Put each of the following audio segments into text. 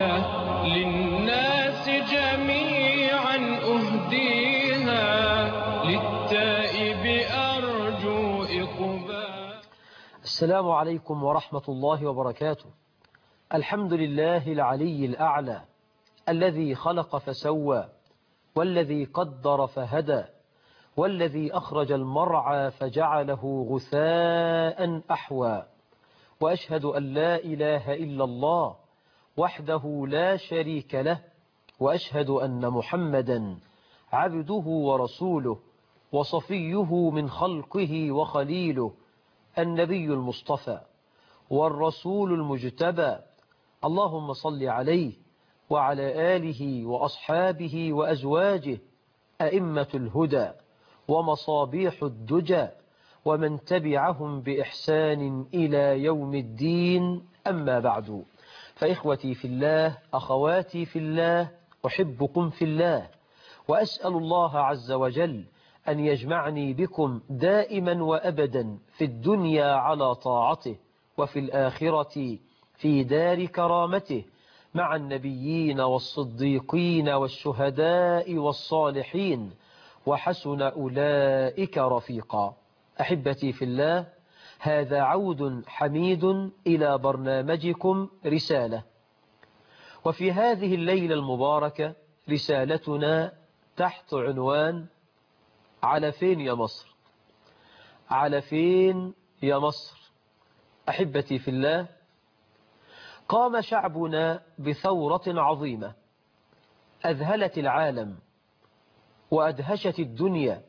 للناس جميعا أهديها للتائب أرجو إقبال. السلام عليكم ورحمة الله وبركاته. الحمد لله العلي الأعلى الذي خلق فسوى والذي قدر فهدى والذي أخرج المرعى فجعله غثاء أحوى، وأشهد أن لا إله إلا الله وحده لا شريك له، وأشهد أن محمدا عبده ورسوله وصفيه من خلقه وخليله، النبي المصطفى والرسول المجتبى. اللهم صل عليه وعلى آله وأصحابه وأزواجه أئمة الهدى ومصابيح الدجى ومن تبعهم بإحسان إلى يوم الدين. أما بعد، فإخوتي في الله، أخواتي في الله، أحبكم في الله، وأسأل الله عز وجل أن يجمعني بكم دائما وأبدا في الدنيا على طاعته، وفي الآخرة في دار كرامته مع النبيين والصديقين والشهداء والصالحين، وحسن أولئك رفيقا. أحبتي في الله، هذا عود حميد إلى برنامجكم رسالة، وفي هذه الليلة المباركة رسالتنا تحت عنوان على فين يا مصر؟ على فين يا مصر؟ أحبتي في الله، قام شعبنا بثورة عظيمة أذهلت العالم وأدهشت الدنيا،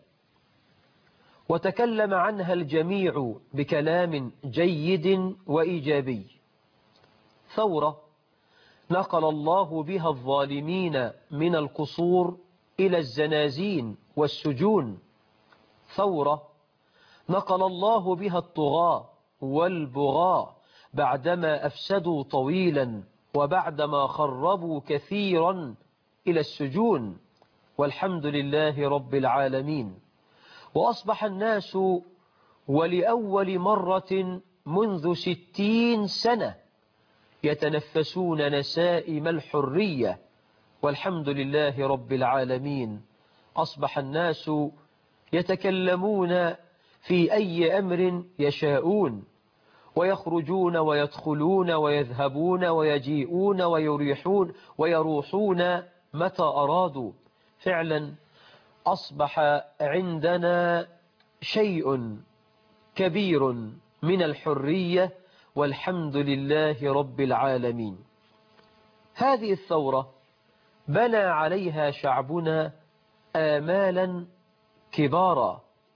وتكلم عنها الجميع بكلام جيد وإيجابي. ثورة نقل الله بها الظالمين من القصور إلى الزنازين والسجون. ثورة نقل الله بها الطغاة والبغاة بعدما أفسدوا طويلا وبعدما خربوا كثيرا إلى السجون، والحمد لله رب العالمين. وأصبح الناس ولأول مرة منذ 60 سنة يتنفسون نسائم الحرية، والحمد لله رب العالمين. أصبح الناس يتكلمون في أي أمر يشاءون، ويخرجون ويدخلون ويذهبون ويجيئون ويريحون ويروحون متى أرادوا. فعلا أصبح عندنا شيء كبير من الحرية، والحمد لله رب العالمين. هذه الثورة بنى عليها شعبنا آمالا كبارا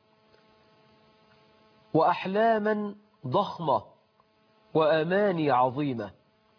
وأحلاما ضخمة وأماني عظيمة،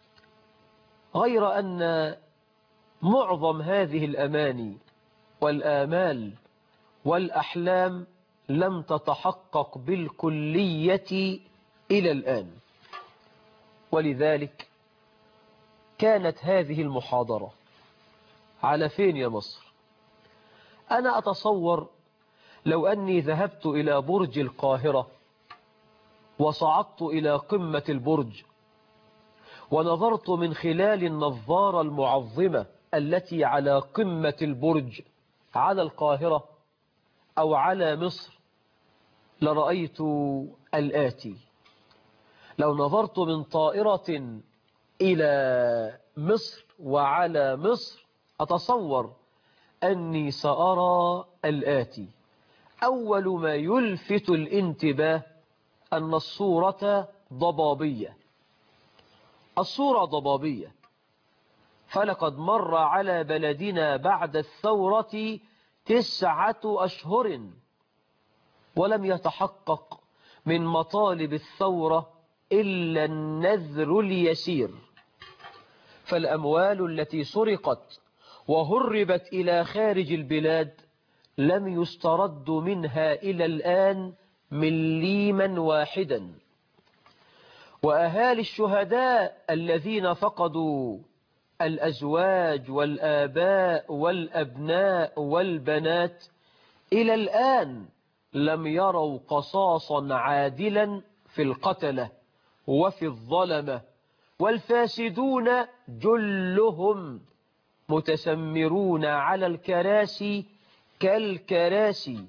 غير أن معظم هذه الأماني والآمال والأحلام لم تتحقق بالكلية إلى الآن. ولذلك كانت هذه المحاضرة على فين يا مصر. أنا أتصور لو أني ذهبت إلى برج القاهرة وصعدت إلى قمة البرج ونظرت من خلال النظارة المعظمة التي على قمة البرج على القاهرة أو على مصر، لرأيت الآتي. لو نظرت من طائرة إلى مصر وعلى مصر، أتصور أني سأرى الآتي. أول ما يلفت الانتباه أن الصورة ضبابية. الصورة ضبابية، فلقد مر على بلدنا بعد الثورة 9 أشهر ولم يتحقق من مطالب الثورة إلا النذر اليسير. فالأموال التي سرقت وهربت إلى خارج البلاد لم يسترد منها إلى الآن مليما واحدا. وأهالي الشهداء الذين فقدوا الأزواج والآباء والأبناء والبنات إلى الآن لم يروا قصاصا عادلا في القتلة وفي الظلمة والفاسدون جلهم متسمرون على الكراسي كالكراسي،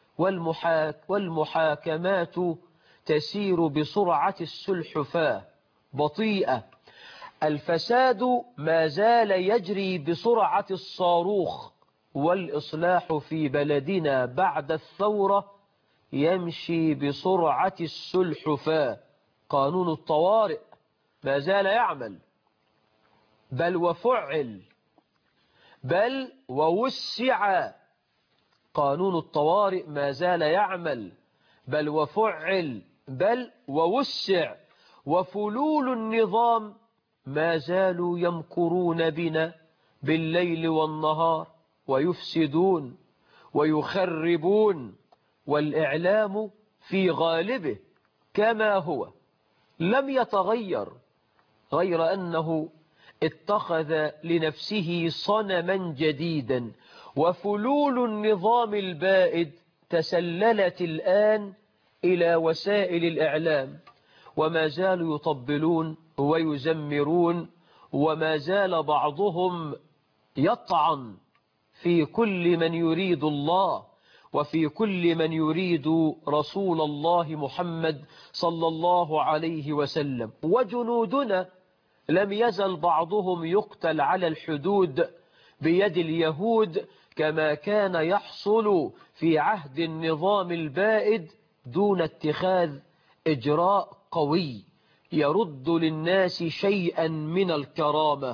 والمحاكمات تسير بسرعة السلحفاة بطيئة. الفساد ما زال يجري بسرعة الصاروخ، والإصلاح في بلدنا بعد الثورة يمشي بسرعة السلحفاة. قانون الطوارئ ما زال يعمل، بل وفعل، بل ووسع. قانون الطوارئ ما زال يعمل، بل وفعل، بل ووسع. وفلول النظام ما زالوا يمكرون بنا بالليل والنهار ويفسدون ويخربون، والإعلام في غالبه كما هو لم يتغير، غير أنه اتخذ لنفسه صنما جديدا. وفلول النظام البائد تسللت الآن إلى وسائل الإعلام، وما زالوا يطبلون ويزمرون، وما زال بعضهم يطعن في كل من يريد الله وفي كل من يريد رسول الله محمد صلى الله عليه وسلم. وجنودنا لم يزل بعضهم يقتل على الحدود بيد اليهود كما كان يحصل في عهد النظام البائد، دون اتخاذ إجراء قوي يرد للناس شيئا من الكرامة.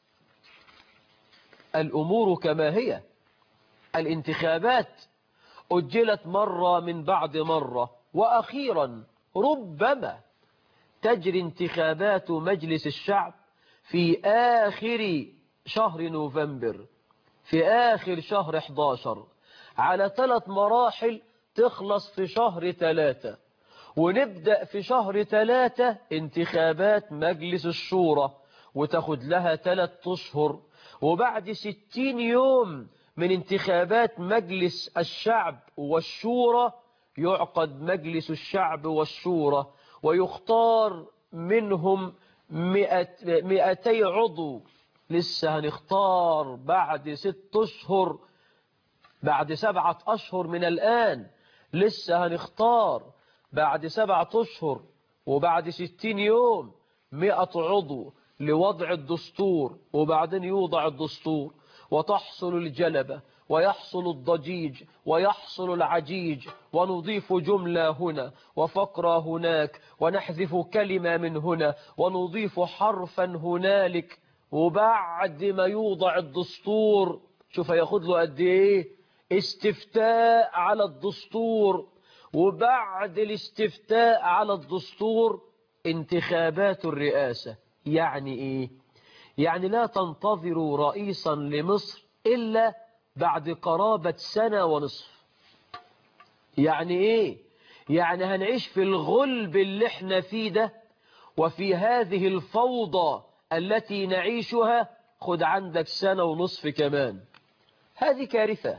الأمور كما هي. الانتخابات أجلت مرة من بعد مرة، وأخيرا ربما تجري انتخابات مجلس الشعب في آخر شهر نوفمبر، في آخر شهر 11، على 3 مراحل، تخلص في شهر 3، ونبدأ في شهر 3 انتخابات مجلس الشورى، وتاخد لها 3 أشهر. وبعد 60 يوم من انتخابات مجلس الشعب والشورى يعقد مجلس الشعب والشورى، ويختار منهم 200 عضو. لسه هنختار بعد 6 أشهر، بعد 7 أشهر من الآن. لسه هنختار بعد 7 أشهر وبعد 60 يوم 100 عضو لوضع الدستور. وبعدين يوضع الدستور وتحصل الجلبة ويحصل الضجيج ويحصل العجيج، ونضيف جملة هنا وفقرة هناك، ونحذف كلمة من هنا ونضيف حرفا هنالك. وبعد ما يوضع الدستور، شوف هياخد له قد ايه استفتاء على الدستور، وبعد الاستفتاء على الدستور انتخابات الرئاسة. يعني ايه؟ يعني لا تنتظروا رئيسا لمصر إلا بعد قرابة 1.5 سنة. يعني ايه؟ يعني هنعيش في الغلب اللي احنا فيه ده، وفي هذه الفوضى التي نعيشها، خد عندك 1.5 سنة كمان. هذه كارثة،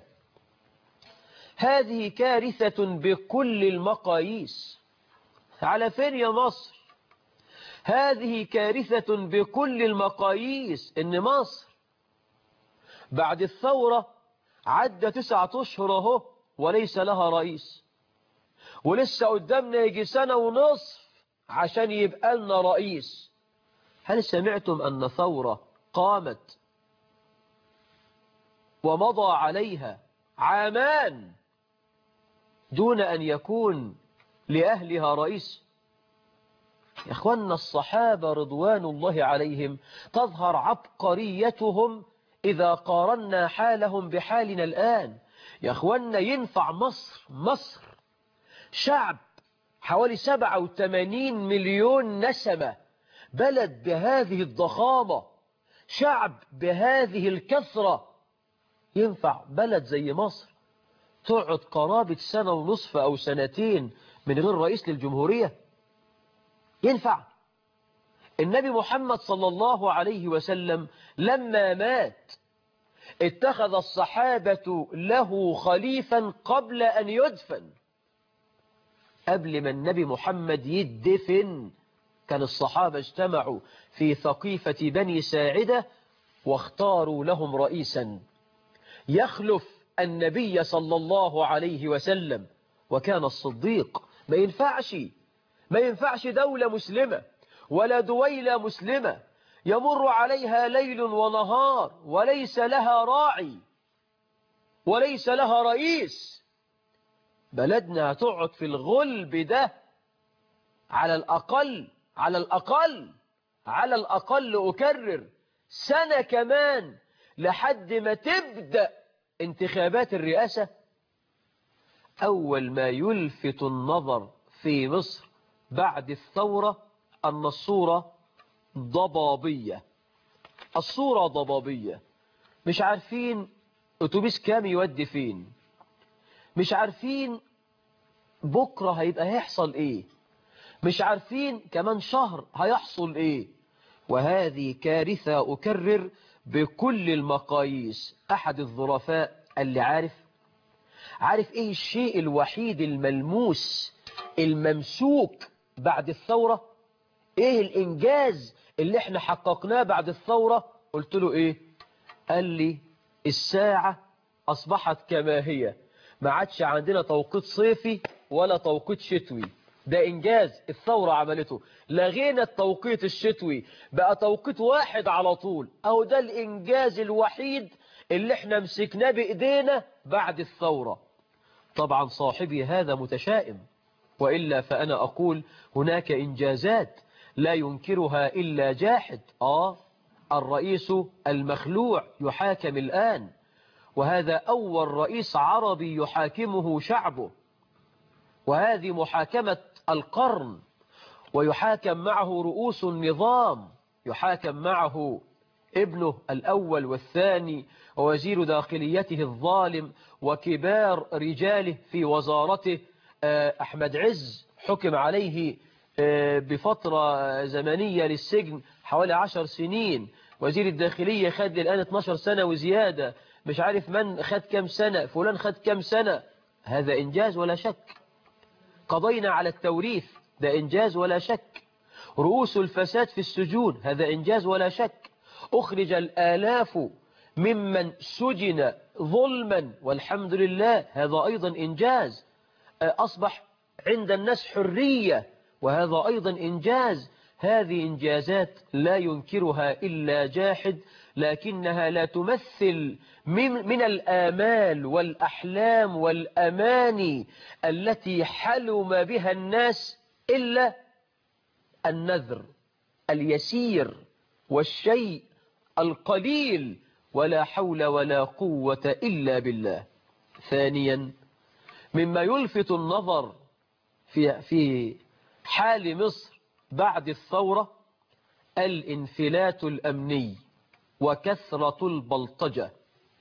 هذه كارثة بكل المقاييس. على فين يا مصر؟ هذه كارثة بكل المقاييس. إن مصر بعد الثورة عدى 9 أشهر اهو وليس لها رئيس، ولسه قدامنا يجي 1.5 سنة عشان يبقى لنا رئيس. هل سمعتم أن ثورة قامت ومضى عليها 2 عام دون أن يكون لأهلها رئيس؟ يا أخوانا، الصحابة رضوان الله عليهم تظهر عبقريتهم إذا قارنا حالهم بحالنا الآن. يا أخوانا، ينفع مصر شعب حوالي 87 مليون نسمة، بلد بهذه الضخامة، شعب بهذه الكثرة، ينفع بلد زي مصر تقعد قرابة 1.5 سنة أو 2 سنين من غير رئيس للجمهورية؟ ينفع؟ النبي محمد صلى الله عليه وسلم لما مات اتخذ الصحابة له خليفا قبل أن يدفن. قبل ما النبي محمد يدفن كان الصحابة اجتمعوا في ثقيفة بني ساعدة واختاروا لهم رئيسا يخلف النبي صلى الله عليه وسلم، وكان الصديق. ما ينفعش دولة مسلمة ولا دويلة مسلمة يمر عليها ليل ونهار وليس لها راعي وليس لها رئيس. بلدنا هتقعد في الغلب ده على الأقل أكرر سنة كمان لحد ما تبدأ انتخابات الرئاسة. أول ما يلفت النظر في مصر بعد الثورة أن الصورة ضبابية. الصورة ضبابية، مش عارفين أتوبيس كام يودي فين، مش عارفين بكرة هيحصل إيه، مش عارفين كمان شهر هيحصل إيه. وهذه كارثة أكرر بكل المقاييس. أحد الظرفاء اللي عارف إيه الشيء الوحيد الملموس الممسوك بعد الثورة؟ إيه الإنجاز اللي احنا حققناه بعد الثورة؟ قلت له إيه؟ قال لي الساعة أصبحت كما هي، ما عادش عندنا توقيت صيفي ولا توقيت شتوي. ده إنجاز الثورة عملته. لغينا التوقيت الشتوي، بقى توقيت واحد على طول. أو ده الإنجاز الوحيد اللي احنا مسكناه بإيدينا بعد الثورة. طبعا صاحبي هذا متشائم، وإلا فأنا أقول هناك إنجازات لا ينكرها إلا جاحد. الرئيس المخلوع يحاكم الآن، وهذا أول رئيس عربي يحاكمه شعبه، وهذه محاكمة القرن. ويحاكم معه رؤوس النظام، يحاكم معه ابنه الأول والثاني ووزير داخليته الظالم وكبار رجاله في وزارته. أحمد عز حكم عليه بفترة زمنية للسجن حوالي 10 سنين. وزير الداخلية خد الآن 12 سنة وزيادة. مش عارف من خد كم سنة، فلان خد كم سنة. هذا إنجاز ولا شك. قضينا على التوريث، ده إنجاز ولا شك. رؤوس الفساد في السجون، هذا إنجاز ولا شك. أخرج الآلاف ممن سجن ظلما، والحمد لله، هذا أيضا إنجاز. أصبح عند الناس حرية، وهذا أيضا إنجاز. هذه إنجازات لا ينكرها إلا جاحد، لكنها لا تمثل من الآمال والأحلام والأماني التي حلم بها الناس إلا النذر اليسير والشيء القليل، ولا حول ولا قوة إلا بالله. ثانيا، مما يلفت النظر في حال مصر بعد الثورة الانفلات الأمني وكثرة البلطجة.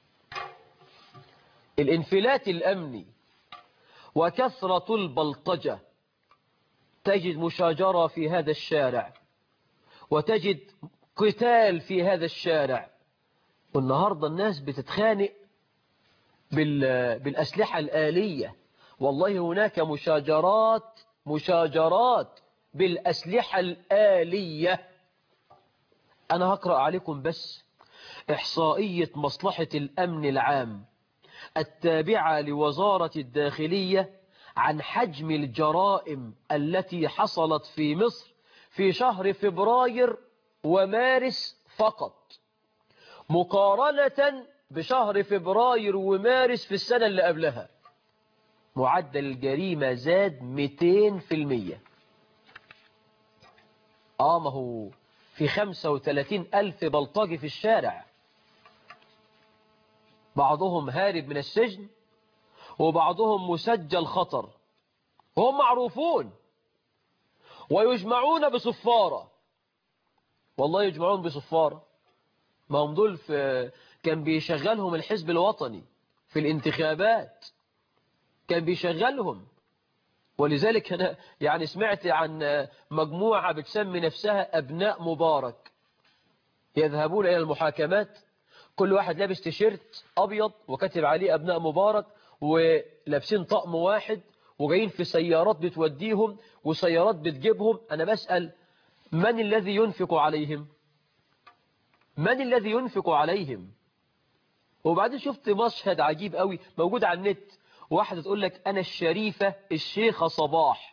الانفلات الأمني وكثرة البلطجة، تجد مشاجرة في هذا الشارع وتجد قتال في هذا الشارع. والنهاردة الناس بتتخانق بالأسلحة الآلية. والله هناك مشاجرات بالأسلحة الآلية. أنا هقرأ عليكم بس إحصائية مصلحة الأمن العام التابعة لوزارة الداخلية عن حجم الجرائم التي حصلت في مصر في شهر فبراير ومارس فقط، مقارنة بشهر فبراير ومارس في السنة اللي قبلها. معدل الجريمة زاد 200%. ما هو في 35,000 بلطجي في الشارع، بعضهم هارب من السجن وبعضهم مسجل خطر، وهم معروفون ويجمعون بصفارة. والله يجمعون بصفارة. ما هم دول كان بيشغلهم الحزب الوطني في الانتخابات، كان بيشغلهم. ولذلك أنا يعني سمعت عن مجموعة بتسمي نفسها أبناء مبارك، يذهبون إلى المحاكمات، كل واحد لابس تيشيرت أبيض وكاتب عليه أبناء مبارك، ولابسين طقم واحد، وجايين في سيارات بتوديهم وسيارات بتجيبهم. أنا بسأل من الذي ينفق عليهم؟ من الذي ينفق عليهم؟ وبعدين شفت مشهد عجيب قوي موجود على النت، واحدة تقول لك أنا الشريفة الشيخة صباح.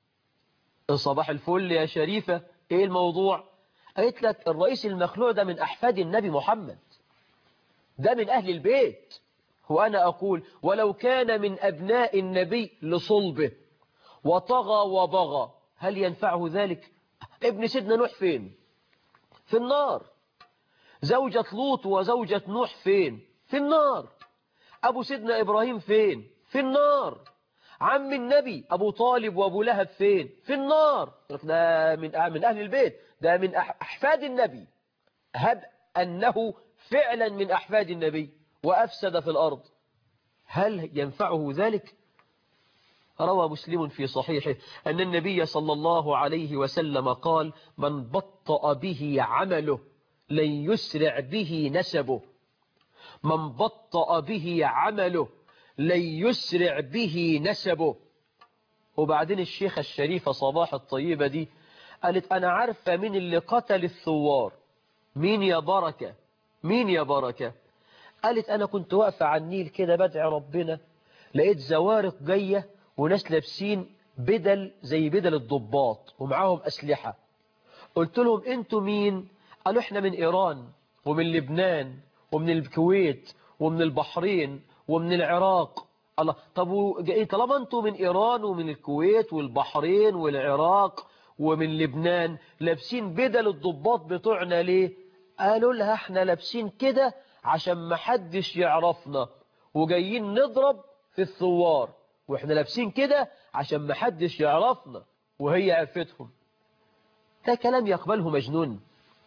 صباح الفل يا شريفة، إيه الموضوع؟ قالت لك الرئيس المخلوع ده من أحفاد النبي محمد، ده من أهل البيت. وأنا أقول ولو كان من أبناء النبي لصلبه وطغى وبغى هل ينفعه ذلك؟ ابن سيدنا نوح فين؟ في النار. زوجة لوط وزوجة نوح فين؟ في النار. أبو سيدنا إبراهيم فين؟ في النار. عم النبي أبو طالب وأبو لهب فين؟ في النار. ده من أهل البيت، ده من أحفاد النبي. هب أنه فعلا من أحفاد النبي وأفسد في الأرض، هل ينفعه ذلك؟ روى مسلم في صحيحه أن النبي صلى الله عليه وسلم قال من بطأ به عمله لن يسرع به نسبه. من بطأ به عمله لن يسرع به نسبه. وبعدين الشيخة الشريفة صباح الطيبة دي قالت أنا عارفة مين اللي قتل الثوار. مين يا بركة؟ مين يا بركة؟ قالت أنا كنت واقفة على النيل كده بدعي ربنا، لقيت زوارق جاية وناس لابسين بدل زي بدل الضباط ومعاهم أسلحة. قلت لهم أنتوا مين؟ قالوا إحنا من إيران ومن لبنان ومن الكويت ومن البحرين ومن العراق. الله، طب طالما أنتوا من إيران ومن الكويت والبحرين والعراق ومن لبنان لابسين بدل الضباط بتوعنا ليه؟ قالوا لها إحنا لابسين كده عشان ما حدش يعرفنا وجايين نضرب في الثوار، وإحنا لابسين كده عشان ما حدش يعرفنا. وهي عرفتهم. ده كلام يقبله مجنون.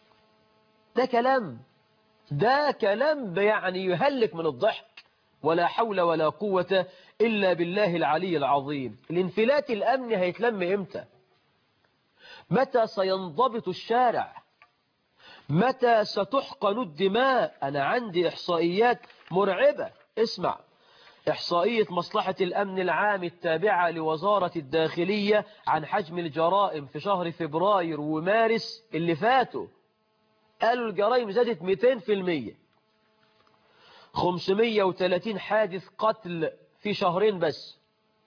ده كلام يعني يهلك من الضحك. ولا حول ولا قوة إلا بالله العلي العظيم. الانفلات الأمني هيتلم إمتى؟ متى سينضبط الشارع؟ متى ستحقن الدماء؟ أنا عندي إحصائيات مرعبة. اسمع، إحصائية مصلحة الأمن العام التابعة لوزارة الداخلية عن حجم الجرائم في شهر فبراير ومارس اللي فاتوا. قالوا الجرائم زادت 200%. 530 حادث قتل في شهرين بس.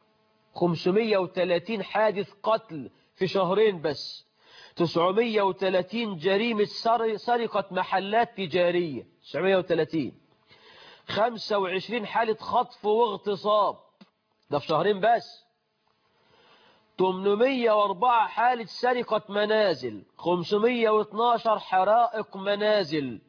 530 حادث قتل في شهرين بس. 930 جريمة سرقة محلات تجارية. 930. 25 حالة خطف واغتصاب، ده في شهرين بس. 804 حالة سرقة منازل. 512 حرائق منازل.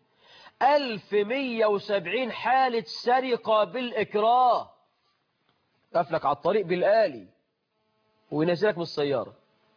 1170 حالة سرقة بالإكراه. قفلك على الطريق بالآلي وينزلك من السيارة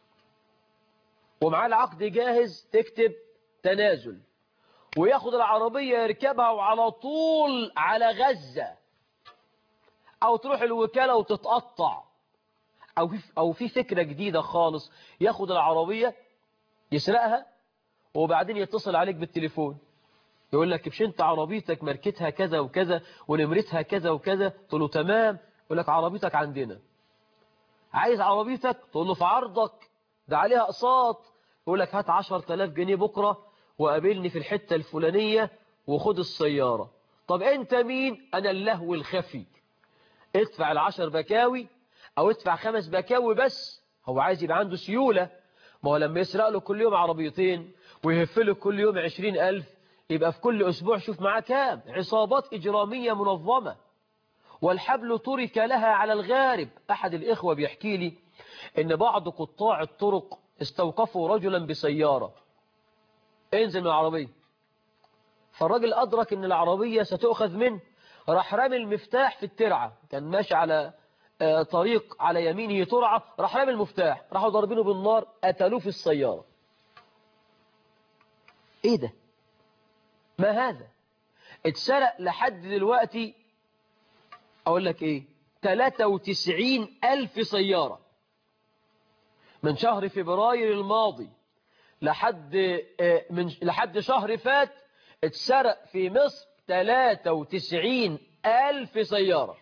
ومعاه العقد جاهز، تكتب تنازل وياخد العربية يركبها وعلى طول على غزة، أو تروح الوكالة وتتقطع، أو في فكرة جديدة خالص، ياخد العربية يسرقها وبعدين يتصل عليك بالتليفون يقول لك مش انت عربيتك ماركتها كذا وكذا ونمرتها كذا وكذا؟ تقول له تمام. يقول لك عربيتك عندنا، عايز عربيتك؟ تقول له في عرضك، ده عليها اقساط. يقول لك هات 10,000 جنيه بكرة وقابلني في الحتة الفلانية وخد السيارة. طب انت مين؟ انا اللهو الخفي. ادفع 10 بكاوي او ادفع 5 بكاوي بس. هو عايز يبقى عنده سيولة. ما هو لما يسرق له كل يوم عربيتين ويهف له كل يوم 20,000 يبقى في كل أسبوع شوف معاه كام. عصابات إجرامية منظمة، والحبل ترك لها على الغارب. أحد الإخوة بيحكي لي إن بعض قطاع الطرق استوقفوا رجلا بسيارة، انزل من العربية. فالراجل أدرك إن العربية ستؤخذ منه، راح رامي المفتاح في الترعة. كان ماشي على طريق على يمينه ترعة، راح رامي المفتاح، راحوا ضاربينه بالنار، قتلوه في السيارة. إيه ده؟ ما هذا؟ اتسرق لحد دلوقتي أقول لك إيه 93,000 سيارة من شهر فبراير الماضي لحد شهر فات. اتسرق في مصر 93,000 سيارة.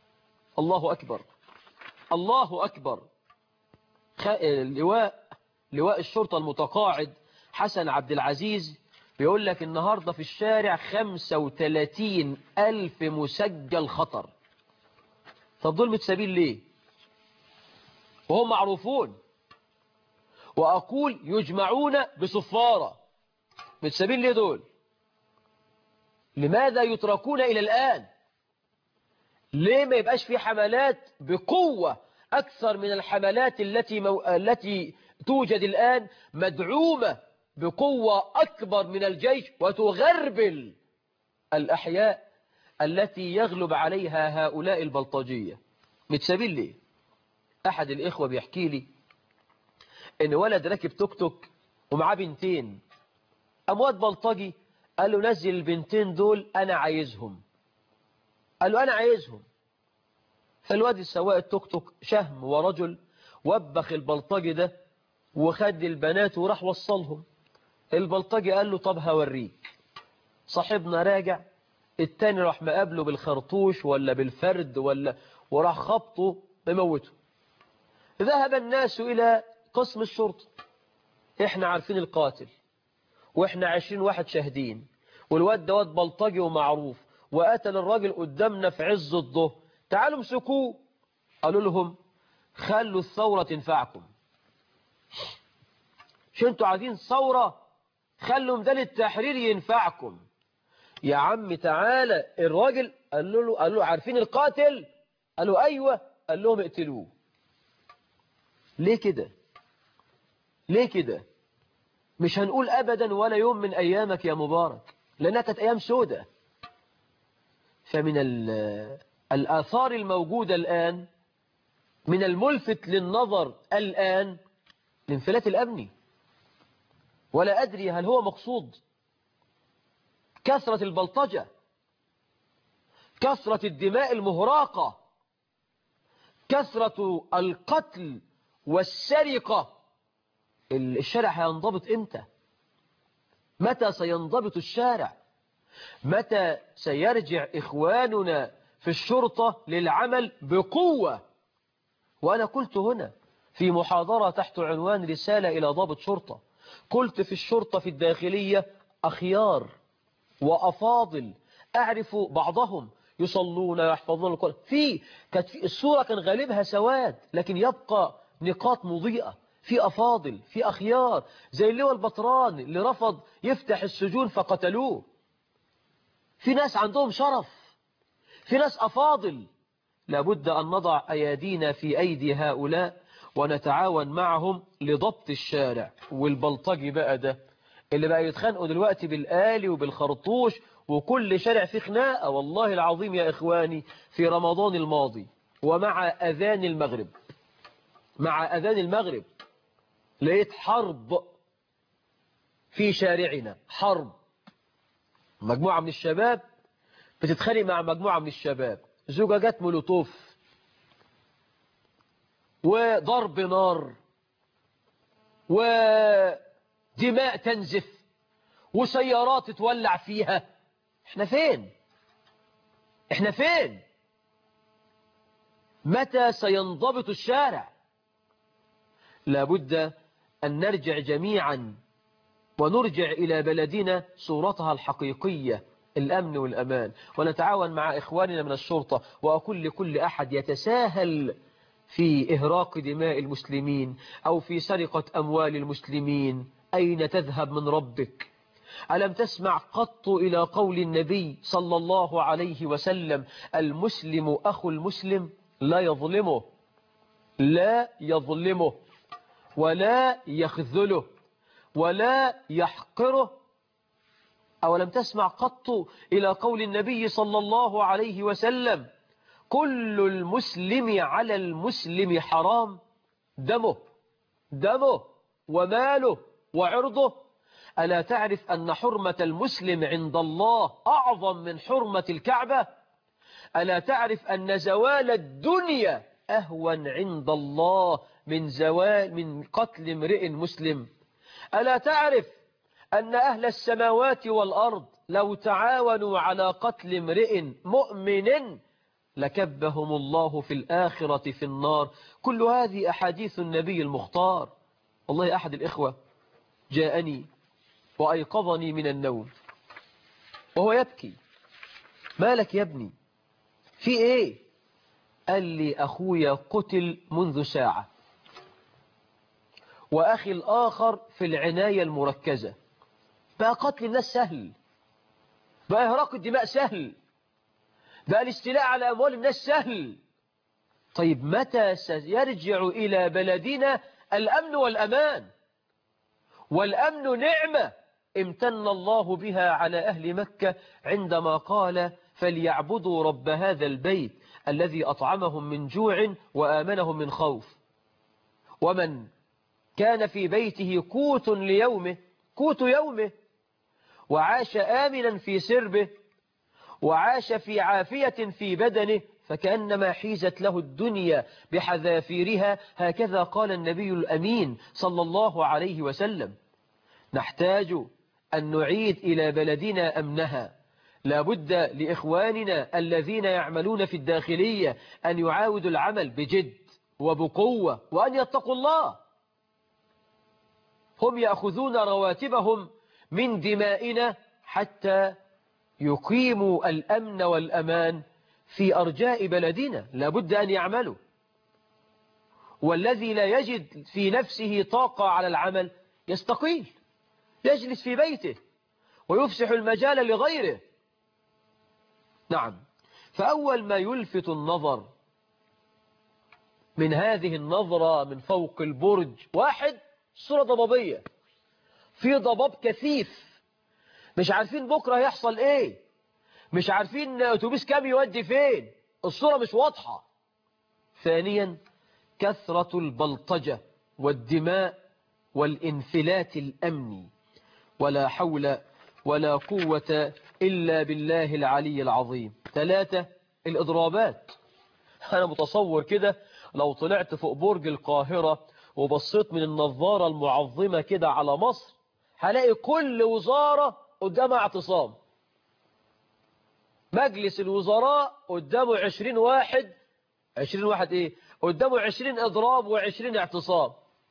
الله أكبر، الله أكبر. لواء الشرطة المتقاعد حسن عبد العزيز بيقول لك النهاردة في الشارع 35,000 مسجل خطر. طب دول متسابين ليه؟ وهم معروفون، وأقول يجمعون بصفارة. متسابين ليه دول؟ لماذا يتركون إلى الآن؟ ليه ما يبقاش في حملات بقوة أكثر من الحملات التي توجد الآن، مدعومة بقوة أكبر من الجيش، وتغربل الأحياء التي يغلب عليها هؤلاء البلطجية؟ متسابين ليه؟ أحد الإخوة بيحكي لي إن ولد راكب توك توك ومعاه بنتين، أموات بلطجي قال له نزل البنتين دول أنا عايزهم. قال له أنا عايزهم. فالواد السواق التوك توك شهم ورجل وبخ البلطجي ده وخد البنات وراح وصلهم. البلطجي قال له طب هوريك. صاحبنا راجع، التاني راح مقابله بالخرطوش ولا بالفرد وراح خبطه مموته. ذهب الناس إلى قسم الشرطة، احنا عارفين القاتل واحنا 20 واحد شاهدين، والواد ده واد بلطجي ومعروف وقتل الراجل قدامنا في عز الظهر، تعالوا امسكوه. قالوا لهم خلوا الثورة تنفعكم، مش انتوا عايزين ثورة؟ خلوا ميدان التحرير ينفعكم. يا عم تعالى. الراجل قال له عارفين القاتل؟ قالوا ايوه. قال لهم اقتلوه. ليه كده؟ ليه كده؟ مش هنقول ابدا ولا يوم من ايامك يا مبارك، لانها كانت ايام سودة. فمن الآثار الموجودة الآن، من الملفت للنظر الآن الانفلات الأمني، ولا أدري هل هو مقصود؟ كثرة البلطجة، كثرة الدماء المهراقة، كثرة القتل والسرقة. الشارع هينضبط إمتى؟ متى سينضبط الشارع؟ متى سيرجع إخواننا في الشرطة للعمل بقوة؟ وأنا قلت هنا في محاضرة تحت عنوان رسالة إلى ضابط شرطة، قلت في الشرطة في الداخلية أخيار وأفاضل، أعرف بعضهم يصلون ويحفظون القرآن. كانت الصورة كان غالبها سواد، لكن يبقى نقاط مضيئة. في أفاضل، في أخيار، زي اللواء البطران اللي رفض يفتح السجون فقتلوه. في ناس عندهم شرف، في ناس أفاضل. لابد أن نضع أيدينا في أيدي هؤلاء ونتعاون معهم لضبط الشارع. والبلطجي بقى ده اللي بقى يتخانقوا دلوقتي بالآلي وبالخرطوش، وكل شارع فيه خناقة. والله العظيم يا إخواني، في رمضان الماضي ومع أذان المغرب، لقيت حرب في شارعنا. حرب، مجموعة من الشباب بتتخانق مع مجموعة من الشباب، زجاجات مولوتوف وضرب نار ودماء تنزف وسيارات تولع فيها. احنا فين؟ احنا فين؟ متى سينضبط الشارع؟ لابد أن نرجع جميعا ونرجع إلى بلدنا صورتها الحقيقية، الأمن والأمان، ونتعاون مع إخواننا من الشرطة. وأقول لكل أحد يتساهل في إهراق دماء المسلمين أو في سرقة أموال المسلمين، أين تذهب من ربك؟ ألم تسمع قط إلى قول النبي صلى الله عليه وسلم المسلم أخو المسلم لا يظلمه، لا يظلمه ولا يخذله ولا يحقره؟ أولم تسمع قط إلى قول النبي صلى الله عليه وسلم كل المسلم على المسلم حرام، دمه وماله وعرضه؟ ألا تعرف أن حرمة المسلم عند الله أعظم من حرمة الكعبة؟ ألا تعرف أن زوال الدنيا أهون عند الله من قتل امرئ مسلم؟ ألا تعرف أن أهل السماوات والأرض لو تعاونوا على قتل امرئ مؤمن لكبهم الله في الآخرة في النار؟ كل هذه أحاديث النبي المختار. والله أحد الإخوة جاءني وأيقظني من النوم وهو يبكي. مالك يا ابني؟ في إيه؟ قال لي أخويا قتل منذ ساعة، وأخي الآخر في العناية المركزة. بقى قتل الناس سهل، بقى إهراق الدماء سهل، بقى الاستيلاء على أموال الناس سهل. طيب متى سيرجع إلى بلدنا الأمن والأمان؟ والأمن نعمة امتن الله بها على أهل مكة عندما قال فليعبدوا رب هذا البيت الذي أطعمهم من جوع وآمنهم من خوف. ومن كان في بيته قوت ليومه، قوت يومه، وعاش آمنا في سربه، وعاش في عافية في بدنه، فكأنما حيزت له الدنيا بحذافيرها. هكذا قال النبي الأمين صلى الله عليه وسلم. نحتاج أن نعيد إلى بلدنا أمنها. لابد لإخواننا الذين يعملون في الداخلية أن يعاودوا العمل بجد وبقوة، وأن يتقوا الله. هم يأخذون رواتبهم من دمائنا حتى يقيموا الأمن والأمان في أرجاء بلدنا. لابد أن يعملوا. والذي لا يجد في نفسه طاقة على العمل يستقيل، يجلس في بيته ويفسح المجال لغيره. نعم. فأول ما يلفت النظر من هذه النظرة من فوق البرج، واحد، صورة ضبابية، في ضباب كثيف، مش عارفين بكرة يحصل ايه، مش عارفين اتوبيس كام يودي فين، الصورة مش واضحة. ثانيا كثرة البلطجة والدماء والانفلات الأمني، ولا حول ولا قوة إلا بالله العلي العظيم. ثلاثة الإضرابات. أنا متصور كده لو طلعت فوق برج القاهرة وبصيت من النظارة المعظمة كده على مصر، هلاقي كل وزارة قدامها اعتصام. مجلس الوزراء قدامه 20 واحد، 20 واحد ايه؟ قدامه 20 إضراب و20 اعتصام.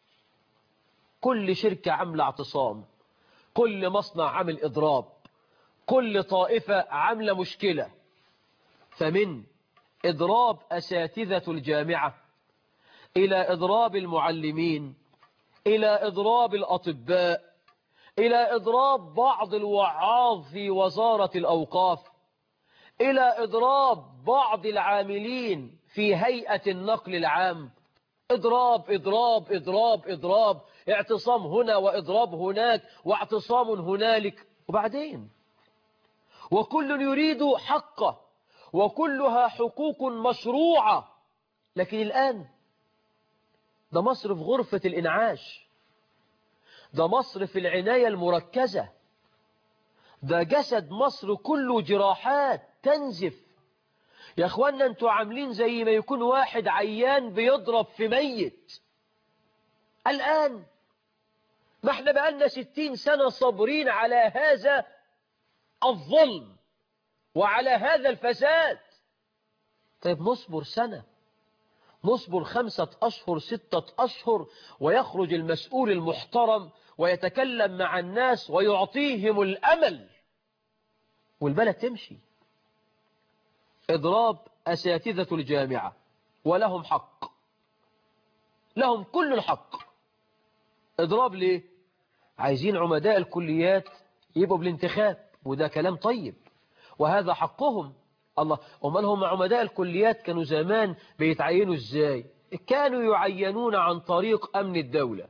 كل شركة عاملة اعتصام، كل مصنع عامل إضراب، كل طائفة عاملة مشكلة. فمن إضراب أساتذة الجامعة إلى إضراب المعلمين، إلى إضراب الأطباء، إلى إضراب بعض الوعاظ في وزارة الأوقاف، إلى إضراب بعض العاملين في هيئة النقل العام. إضراب إضراب إضراب إضراب، اعتصام هنا وإضراب هناك واعتصام هنالك. وبعدين وكل يريد حقه، وكلها حقوق مشروعة. لكن الآن ده مصر في غرفة الإنعاش، ده مصر في العناية المركزة، ده جسد مصر كله جراحات تنزف. يا أخوانا أنتوا عاملين زي ما يكون واحد عيان بيضرب في ميت. الآن ما احنا بقالنا 60 سنة صابرين على هذا الظلم وعلى هذا الفساد. طيب نصبر سنة، نصبر 5 أشهر 6 أشهر، ويخرج المسؤول المحترم ويتكلم مع الناس ويعطيهم الأمل والبلد تمشي. إضراب أساتذة الجامعة، ولهم حق، لهم كل الحق. إضراب ليه؟ عايزين عمداء الكليات يبقوا بالانتخاب، وده كلام طيب وهذا حقهم. الله، امال هم عمداء الكليات كانوا زمان بيتعينوا ازاي؟ كانوا يعينون عن طريق أمن الدولة.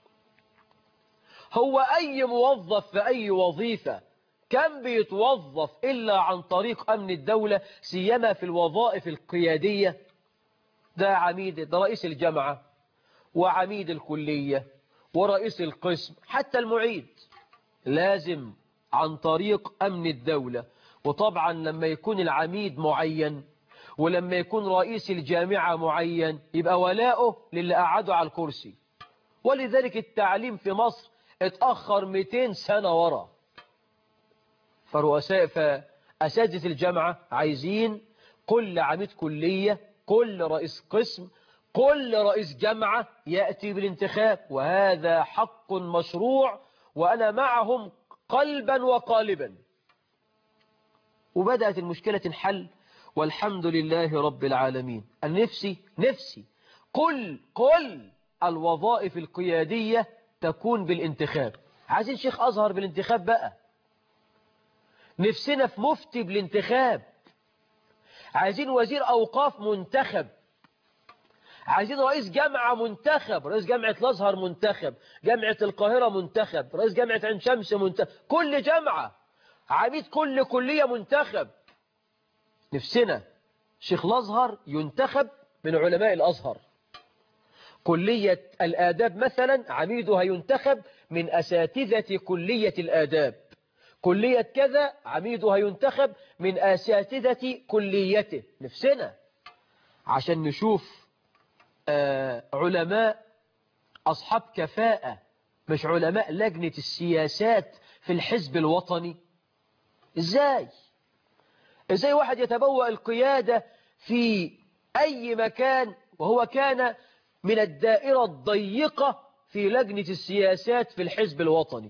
هو أي موظف في أي وظيفة كان بيتوظف إلا عن طريق أمن الدولة، سيما في الوظائف القيادية. ده عميد، ده رئيس الجامعة وعميد الكلية ورئيس القسم، حتى المعيد لازم عن طريق أمن الدولة. وطبعا لما يكون العميد معين ولما يكون رئيس الجامعة معين يبقى ولاؤه للي قعدوا على الكرسي. ولذلك التعليم في مصر اتأخر 200 سنة ورا. فأساتذة الجامعة عايزين كل عميد كلية، كل رئيس قسم، كل رئيس جامعة يأتي بالانتخاب، وهذا حق مشروع وأنا معهم قلبا وقالبا. وبدأت المشكلة تنحل والحمد لله رب العالمين. نفسي كل الوظائف القيادية تكون بالانتخاب. عايزين شيخ أزهر بالانتخاب بقى، نفسنا في مفتي بالانتخاب، عايزين وزير أوقاف منتخب، عايزين رئيس جامعة منتخب، رئيس جامعة الأزهر منتخب، جامعة القاهرة منتخب، رئيس جامعة عين شمس منتخب، كل جامعة، عميد كل كلية منتخب. نفسنا شيخ الأزهر ينتخب من علماء الأزهر، كلية الآداب مثلا عميدها ينتخب من أساتذة كلية الآداب، كلية كذا عميدها ينتخب من أساتذة كليته. نفسنا عشان نشوف علماء أصحاب كفاءة، مش علماء لجنة السياسات في الحزب الوطني. إزاي واحد يتبوأ القيادة في أي مكان وهو كان من الدائرة الضيقة في لجنة السياسات في الحزب الوطني؟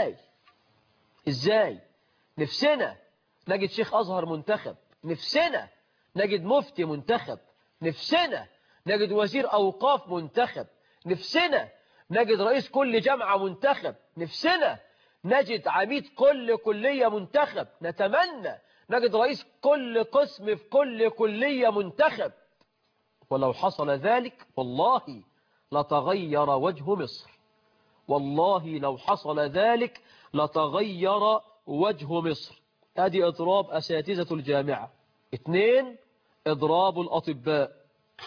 إزاي نفسنا نجد شيخ أزهر منتخب، نفسنا نجد مفتي منتخب، نفسنا نجد وزير أوقاف منتخب، نفسنا نجد رئيس كل جامعة منتخب، نفسنا نجد عميد كل كلية منتخب، نتمنى نجد رئيس كل قسم في كل كلية منتخب. ولو حصل ذلك والله لتغير وجه مصر، والله لو حصل ذلك لتغير وجه مصر. ادي اضراب اساتذة الجامعة. 2 اضراب الاطباء.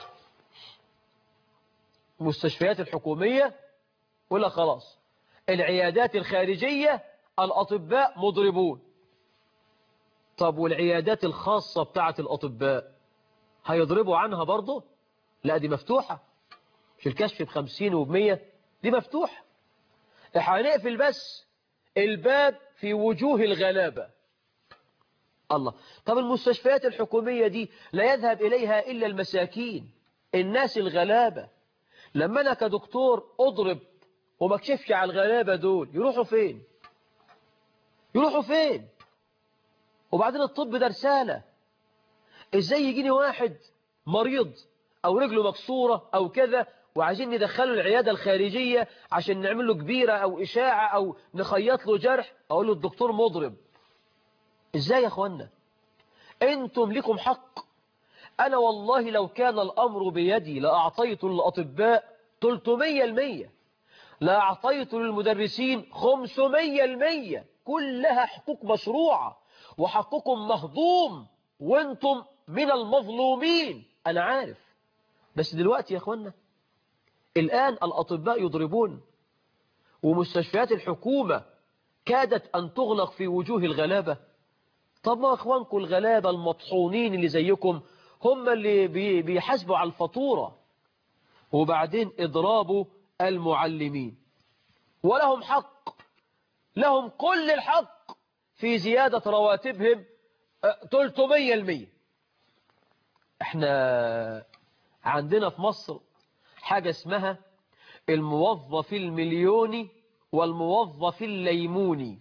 مستشفيات الحكومية ولا خلاص العيادات الخارجية الأطباء مضربون. طب والعيادات الخاصة بتاعة الأطباء هيضربوا عنها برضه؟ لا دي مفتوحة، مش الكشف ب50 وب100، دي مفتوحة. هنقفل بس الباب في وجوه الغلابة. الله، طب المستشفيات الحكومية دي لا يذهب إليها إلا المساكين، الناس الغلابة. لما أنا كدكتور أضرب وما اكشفش على الغلابة دول يروحوا فين؟ وبعدين الطب ده رسالة. ازاي يجيني واحد مريض او رجله مكسورة او كذا وعايزين ندخله العيادة الخارجية عشان نعمل له كبيرة او اشاعة او نخيط له جرح، اقول له الدكتور مضرب؟ ازاي يا اخوانا؟ انتم لكم حق. انا والله لو كان الامر بيدي لاعطيت للاطباء 300%، لاعطيت للمدرسين 500%، كلها حقوق مشروعة وحقكم مهضوم وانتم من المظلومين. انا عارف، بس دلوقتي يا اخوانا الان الاطباء يضربون ومستشفيات الحكومة كادت ان تغلق في وجوه الغلابة. طب ما اخوانكم الغلابة المطحونين اللي زيكم هم اللي بيحاسبوا على الفاتورة. وبعدين اضرابوا المعلمين، ولهم حق، لهم كل الحق في زيادة رواتبهم 300%. احنا عندنا في مصر حاجة اسمها الموظف المليوني والموظف الليموني.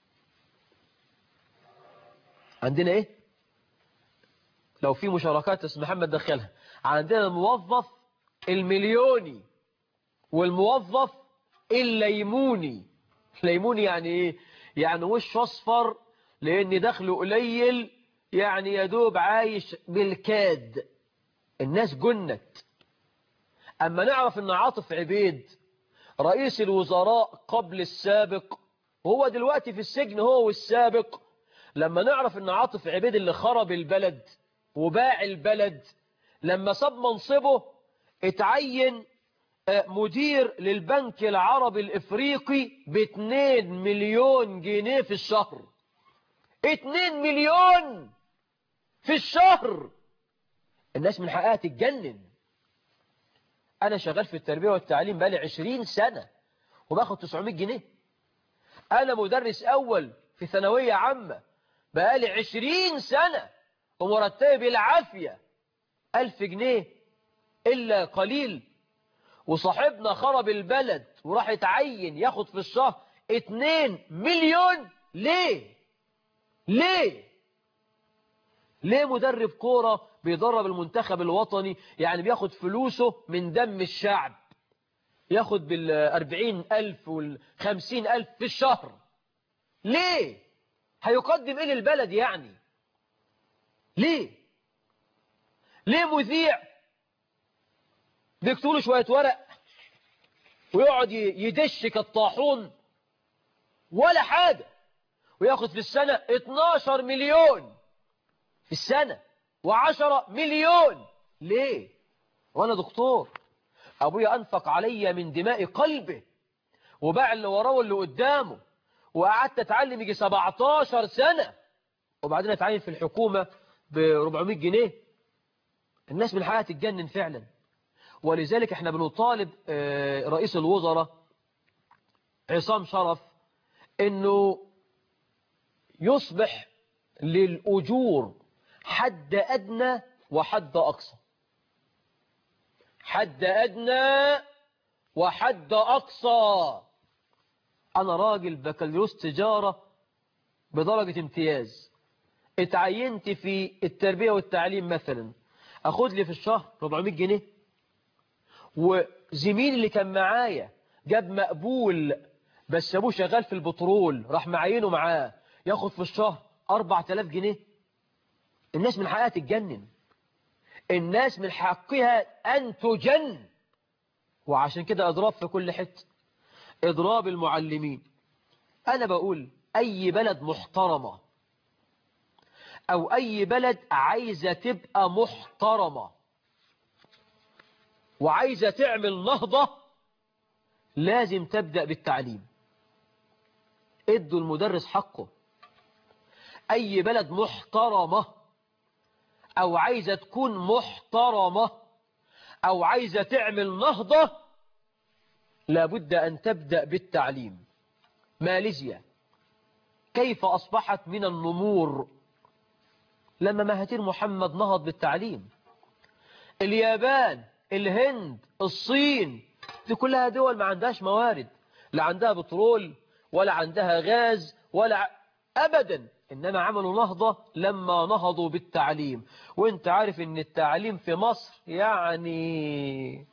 عندنا ايه؟ لو في مشاركات اسم محمد دخلها. عندنا الموظف المليوني والموظف الليموني. الليموني يعني ايه؟ يعني وش اصفر لان دخله قليل، يعني يدوب عايش بالكاد، الناس جنت. اما نعرف ان عاطف عبيد رئيس الوزراء قبل السابق وهو دلوقتي في السجن هو والسابق، لما نعرف ان عاطف عبيد اللي خرب البلد وباع البلد لما صاب منصبه اتعين مدير للبنك العربي الافريقي ب2 مليون جنيه في الشهر. 2 مليون في الشهر، الناس من حقها تتجنن. انا شغال في التربية والتعليم بقالي 20 سنة وباخد 900 جنيه. انا مدرس اول في ثانوية عامة بقالي 20 سنة ومرتبي بالعافية 1000 جنيه. إلا قليل. وصاحبنا خرب البلد وراح يتعين ياخد في الشهر 2 مليون. ليه؟ ليه مدرب كورة بيدرب المنتخب الوطني يعني بياخد فلوسه من دم الشعب، ياخد بال40,000 وال50,000 في الشهر؟ ليه؟ هيقدم ايه للبلد يعني؟ ليه مذيع بيكتبوا له شوية ورق ويقعد يدش كالطاحون ولا حاجة، وياخد في السنة 12 مليون في السنة و10 مليون؟ ليه؟ وانا دكتور ابويا انفق عليا من دماء قلبه وباع اللي وراه واللي قدامه، وقعدت اتعلم يجي 17 سنة، وبعدين اتعين في الحكومة ب400 جنيه. الناس من حقها تتجنن فعلا. ولذلك احنا بنطالب رئيس الوزراء عصام شرف انه يصبح للأجور حد أدنى وحد أقصى. حد أدنى وحد أقصى. أنا راجل بكالوريوس تجارة بدرجة امتياز، اتعينت في التربية والتعليم مثلا، أخد لي في الشهر 400 جنيه، وزميلي اللي كان معايا جاب مقبول بس أبوه شغال في البترول راح معينه معاه ياخد في الشهر 4000 جنيه. الناس من حقها تتجنن، الناس من حقها أن تجن. وعشان كده إضراب في كل حتة، إضراب المعلمين. أنا بقول أي بلد محترمة أو أي بلد عايزة تبقى محترمة وعايزة تعمل نهضة لازم تبدأ بالتعليم. ادوا المدرس حقه. أي بلد محترمة أو عايزة تكون محترمة أو عايزة تعمل نهضة لابد أن تبدأ بالتعليم. ماليزيا كيف أصبحت من النمور لما مهاتير محمد نهض بالتعليم؟ اليابان، الهند، الصين، دي كلها دول ما عندهاش موارد، لا عندها بترول ولا عندها غاز أبدا، إنما عملوا نهضة لما نهضوا بالتعليم. وانت عارف ان التعليم في مصر يعني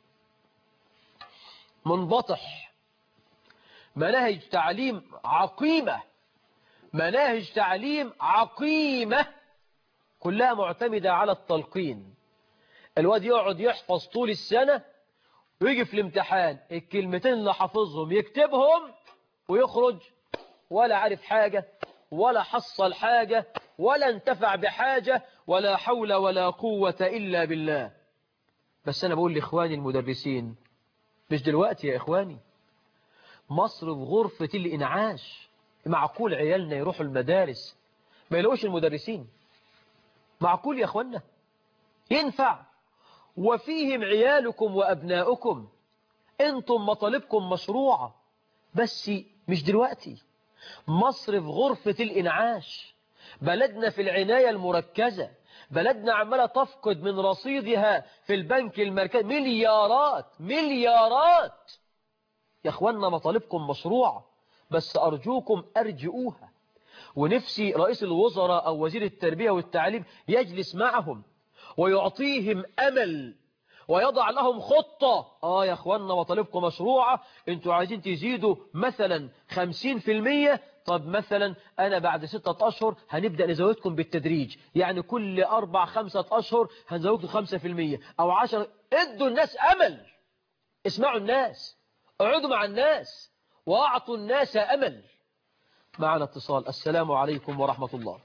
منبطح. مناهج تعليم عقيمة، مناهج تعليم عقيمة كلها معتمدة على التلقين. الواد يقعد يحفظ طول السنة ويجي في الامتحان الكلمتين اللي حافظهم يكتبهم ويخرج ولا عارف حاجة ولا حصل حاجة ولا انتفع بحاجة ولا حول ولا قوة إلا بالله. بس أنا بقول لإخواني المدرسين مش دلوقتي يا إخواني. مصر في غرفة الإنعاش. معقول عيالنا يروحوا المدارس ما يلاقوش المدرسين؟ معقول يا إخوانا؟ ينفع؟ وفيهم عيالكم وأبناؤكم، أنتم مطالبكم مشروعة بس مش دلوقتي. مصر في غرفة الإنعاش، بلدنا في العناية المركزة، بلدنا عمالة تفقد من رصيدها في البنك المركزي مليارات. يا أخوانا مطالبكم مشروعة بس أرجوكم أرجئوها. ونفسي رئيس الوزراء أو وزير التربية والتعليم يجلس معهم ويعطيهم أمل ويضع لهم خطة. يا أخوانا مطالبكم مشروعة، انتوا عايزين تزيدوا مثلا 50%، طب مثلا أنا بعد 6 أشهر هنبدأ نزودكم بالتدريج، يعني كل 4-5 أشهر هنزودكم 5% أو 10. ادوا الناس أمل، اسمعوا الناس، اقعدوا مع الناس وأعطوا الناس أمل. معنا اتصال. السلام عليكم ورحمة الله.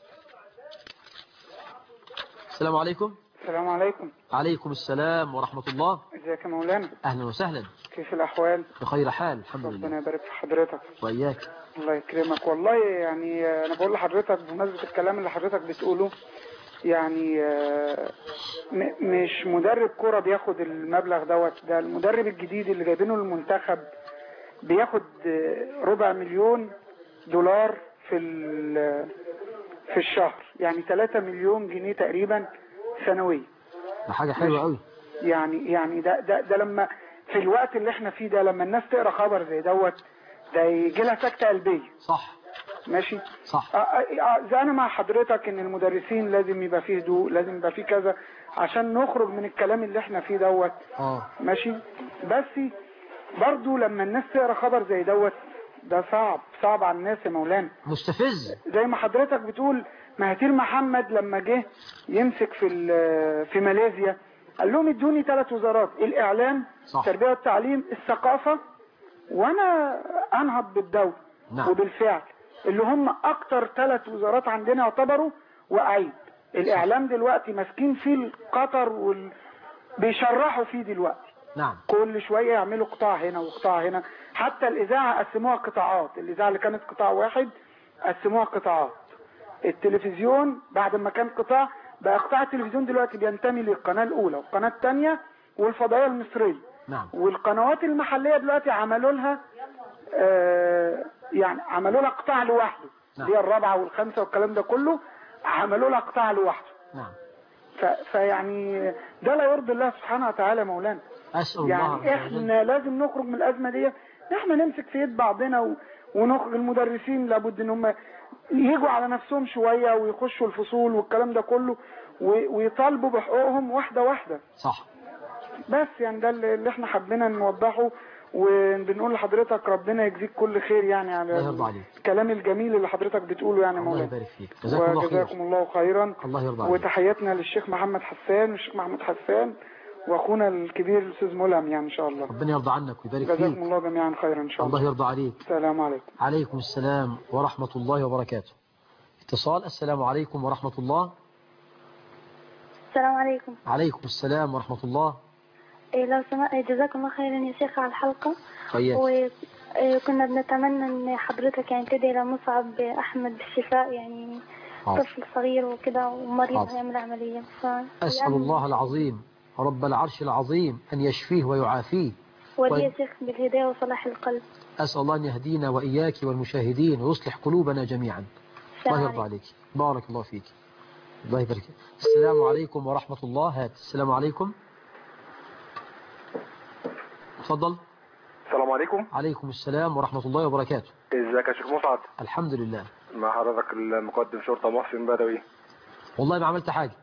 السلام عليكم. السلام عليكم. عليكم السلام ورحمة الله. ازيك يا مولانا؟ أهلا وسهلا. كيف الأحوال؟ بخير حال الحمد لله. ربنا يبارك في حضرتك وإياك. الله يكرمك. والله يعني أنا بقول لحضرتك بمناسبة الكلام اللي حضرتك بتقوله، يعني مش مدرب كرة بياخد المبلغ ده المدرب الجديد اللي جايبينه للمنتخب بياخد $250,000 في الشهر، يعني 3 مليون جنيه تقريبا سنويا. ده حاجة حلوة قوي. يعني ده لما في الوقت اللي احنا فيه ده، لما الناس تقرا خبر زي دوت، ده يجي لها سكتة قلبية. صح. ماشي. صح. زي انا مع حضرتك ان المدرسين لازم يبقى فيه هدوء، لازم يبقى فيه كذا عشان نخرج من الكلام اللي احنا فيه دوت. ماشي. بس برضو لما الناس تقرا خبر زي دوت، ده صعب على الناس يا مولانا، مستفز. زي ما حضرتك بتقول. مهاتير محمد لما جه يمسك في ماليزيا قال لهم ادوني 3 وزارات: الاعلام، التربيه والتعليم، الثقافه، وانا انهض بالدوله. نعم. وبالفعل اللي هم اكتر 3 وزارات عندنا يعتبروا واقعين. الاعلام دلوقتي ماسكين فيه قطر بيشرحوا فيه دلوقتي. نعم. كل شويه يعملوا قطاع هنا وقطاع هنا. حتى الاذاعه قسموها قطاعات، الاذاعه اللي كانت قطاع واحد قسموها قطاعات. التلفزيون بعد ما كان قطاع بقى قطاع التلفزيون دلوقتي بينتمي للقناه الاولى والقناه الثانيه والفضائيه المصريه. نعم. والقنوات المحليه دلوقتي عملوا لها يعني عملوا لها قطاع لوحده. نعم. اللي هي الرابعه والخامسه والكلام ده كله عملوا لها قطاع لوحده. نعم. فيعني ده لا يرضي الله سبحانه وتعالى مولانا. أسأل الله يعني احنا لازم نخرج من الازمه دي، احنا نمسك في يد بعضنا ونخرج. المدرسين لابد ان هم يجوا على نفسهم شويه ويخشوا الفصول والكلام ده كله ويطالبوا بحقوقهم واحده واحده. صح. بس يعني ده اللي احنا حبينا نوضحه، وبنقول لحضرتك ربنا يجزيك كل خير يعني على الكلام الجميل اللي حضرتك بتقوله يعني مولانا. الله يبارك فيك. جزاكم الله خيرا. الله يرضى عليك. وتحياتنا للشيخ محمد حسان والشيخ محمود حسان واخونا الكبير الاستاذ ملهم يعني ان شاء الله. ربنا يرضى عنك ويبارك فيك. جزاكم الله جميعا خيرا ان شاء الله. الله يرضى عليك. السلام عليكم. عليكم السلام ورحمة الله وبركاته. اتصال. السلام عليكم ورحمة الله. السلام عليكم. عليكم السلام ورحمة الله. لو سمحت جزاكم الله خيرا يا شيخ على الحلقة. خير. وكنا بنتمنى ان حضرتك يعني تدعي لمصعب احمد بالشفاء، يعني طفل صغير وكده ومريض هيعمل عملية. أسأل الله العظيم رب العرش العظيم أن يشفيه ويعافيه. ولي يا شيخ بالهداية وصلاح القلب. أسأل الله أن يهدينا وإياك والمشاهدين ويصلح قلوبنا جميعا. الله يرضى عليك. بارك الله فيك. الله يبارك. السلام عليكم ورحمة الله. هات. السلام عليكم. تفضل. السلام عليكم. عليكم السلام ورحمة الله وبركاته. ازيك يا شيخ مسعد؟ الحمد لله. مع حضرتك المقدم شرطة محسن بدوي. والله ما عملت حاجة.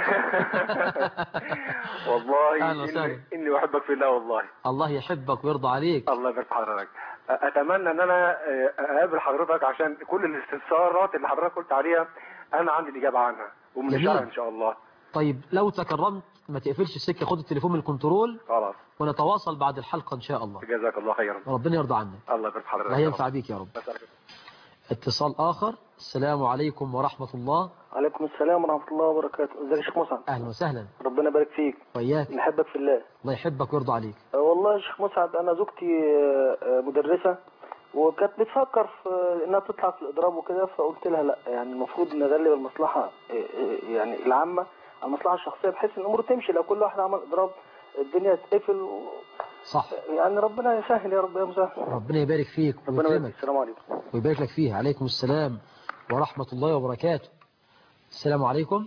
والله إني أحبك في الله. والله الله يحبك ويرضى عليك. الله يبارك في حضرتك. أتمنى أن أنا أقابل حضرتك عشان كل الاستفسارات اللي حضرتك قلت عليها أنا عندي الإجابة عنها ومن الشرع إن شاء الله. طيب لو تكرمت ما تقفلش السكة، خد التليفون من الكنترول خلاص ونتواصل بعد الحلقة إن شاء الله. جزاك الله خيرا. ربنا يرضى عنك. الله يبارك في حضرتك. الله ينفع بيك يا رب. اتصال آخر. السلام عليكم ورحمة الله. عليكم السلام ورحمة الله وبركاته. ازيك يا شيخ مسعد؟ أهلا وسهلا. ربنا يبارك فيك. وإياك. نحبك في الله. الله يحبك ويرضى عليك. والله يا شيخ مسعد أنا زوجتي مدرسة وكانت بتفكر في إنها تطلع في الإضراب وكده، فقلت لها لا، يعني المفروض نغلب المصلحة يعني العامة على المصلحة الشخصية بحيث إن الأمور تمشي. لو كل واحد عمل إضراب الدنيا تقفل صح. يعني ربنا يسهل يا رب يا مسهل. ربنا يبارك فيك ويكرمك. السلام عليكم. ويبارك لك فيها. عليكم السلام ورحمة الله وبركاته. السلام عليكم.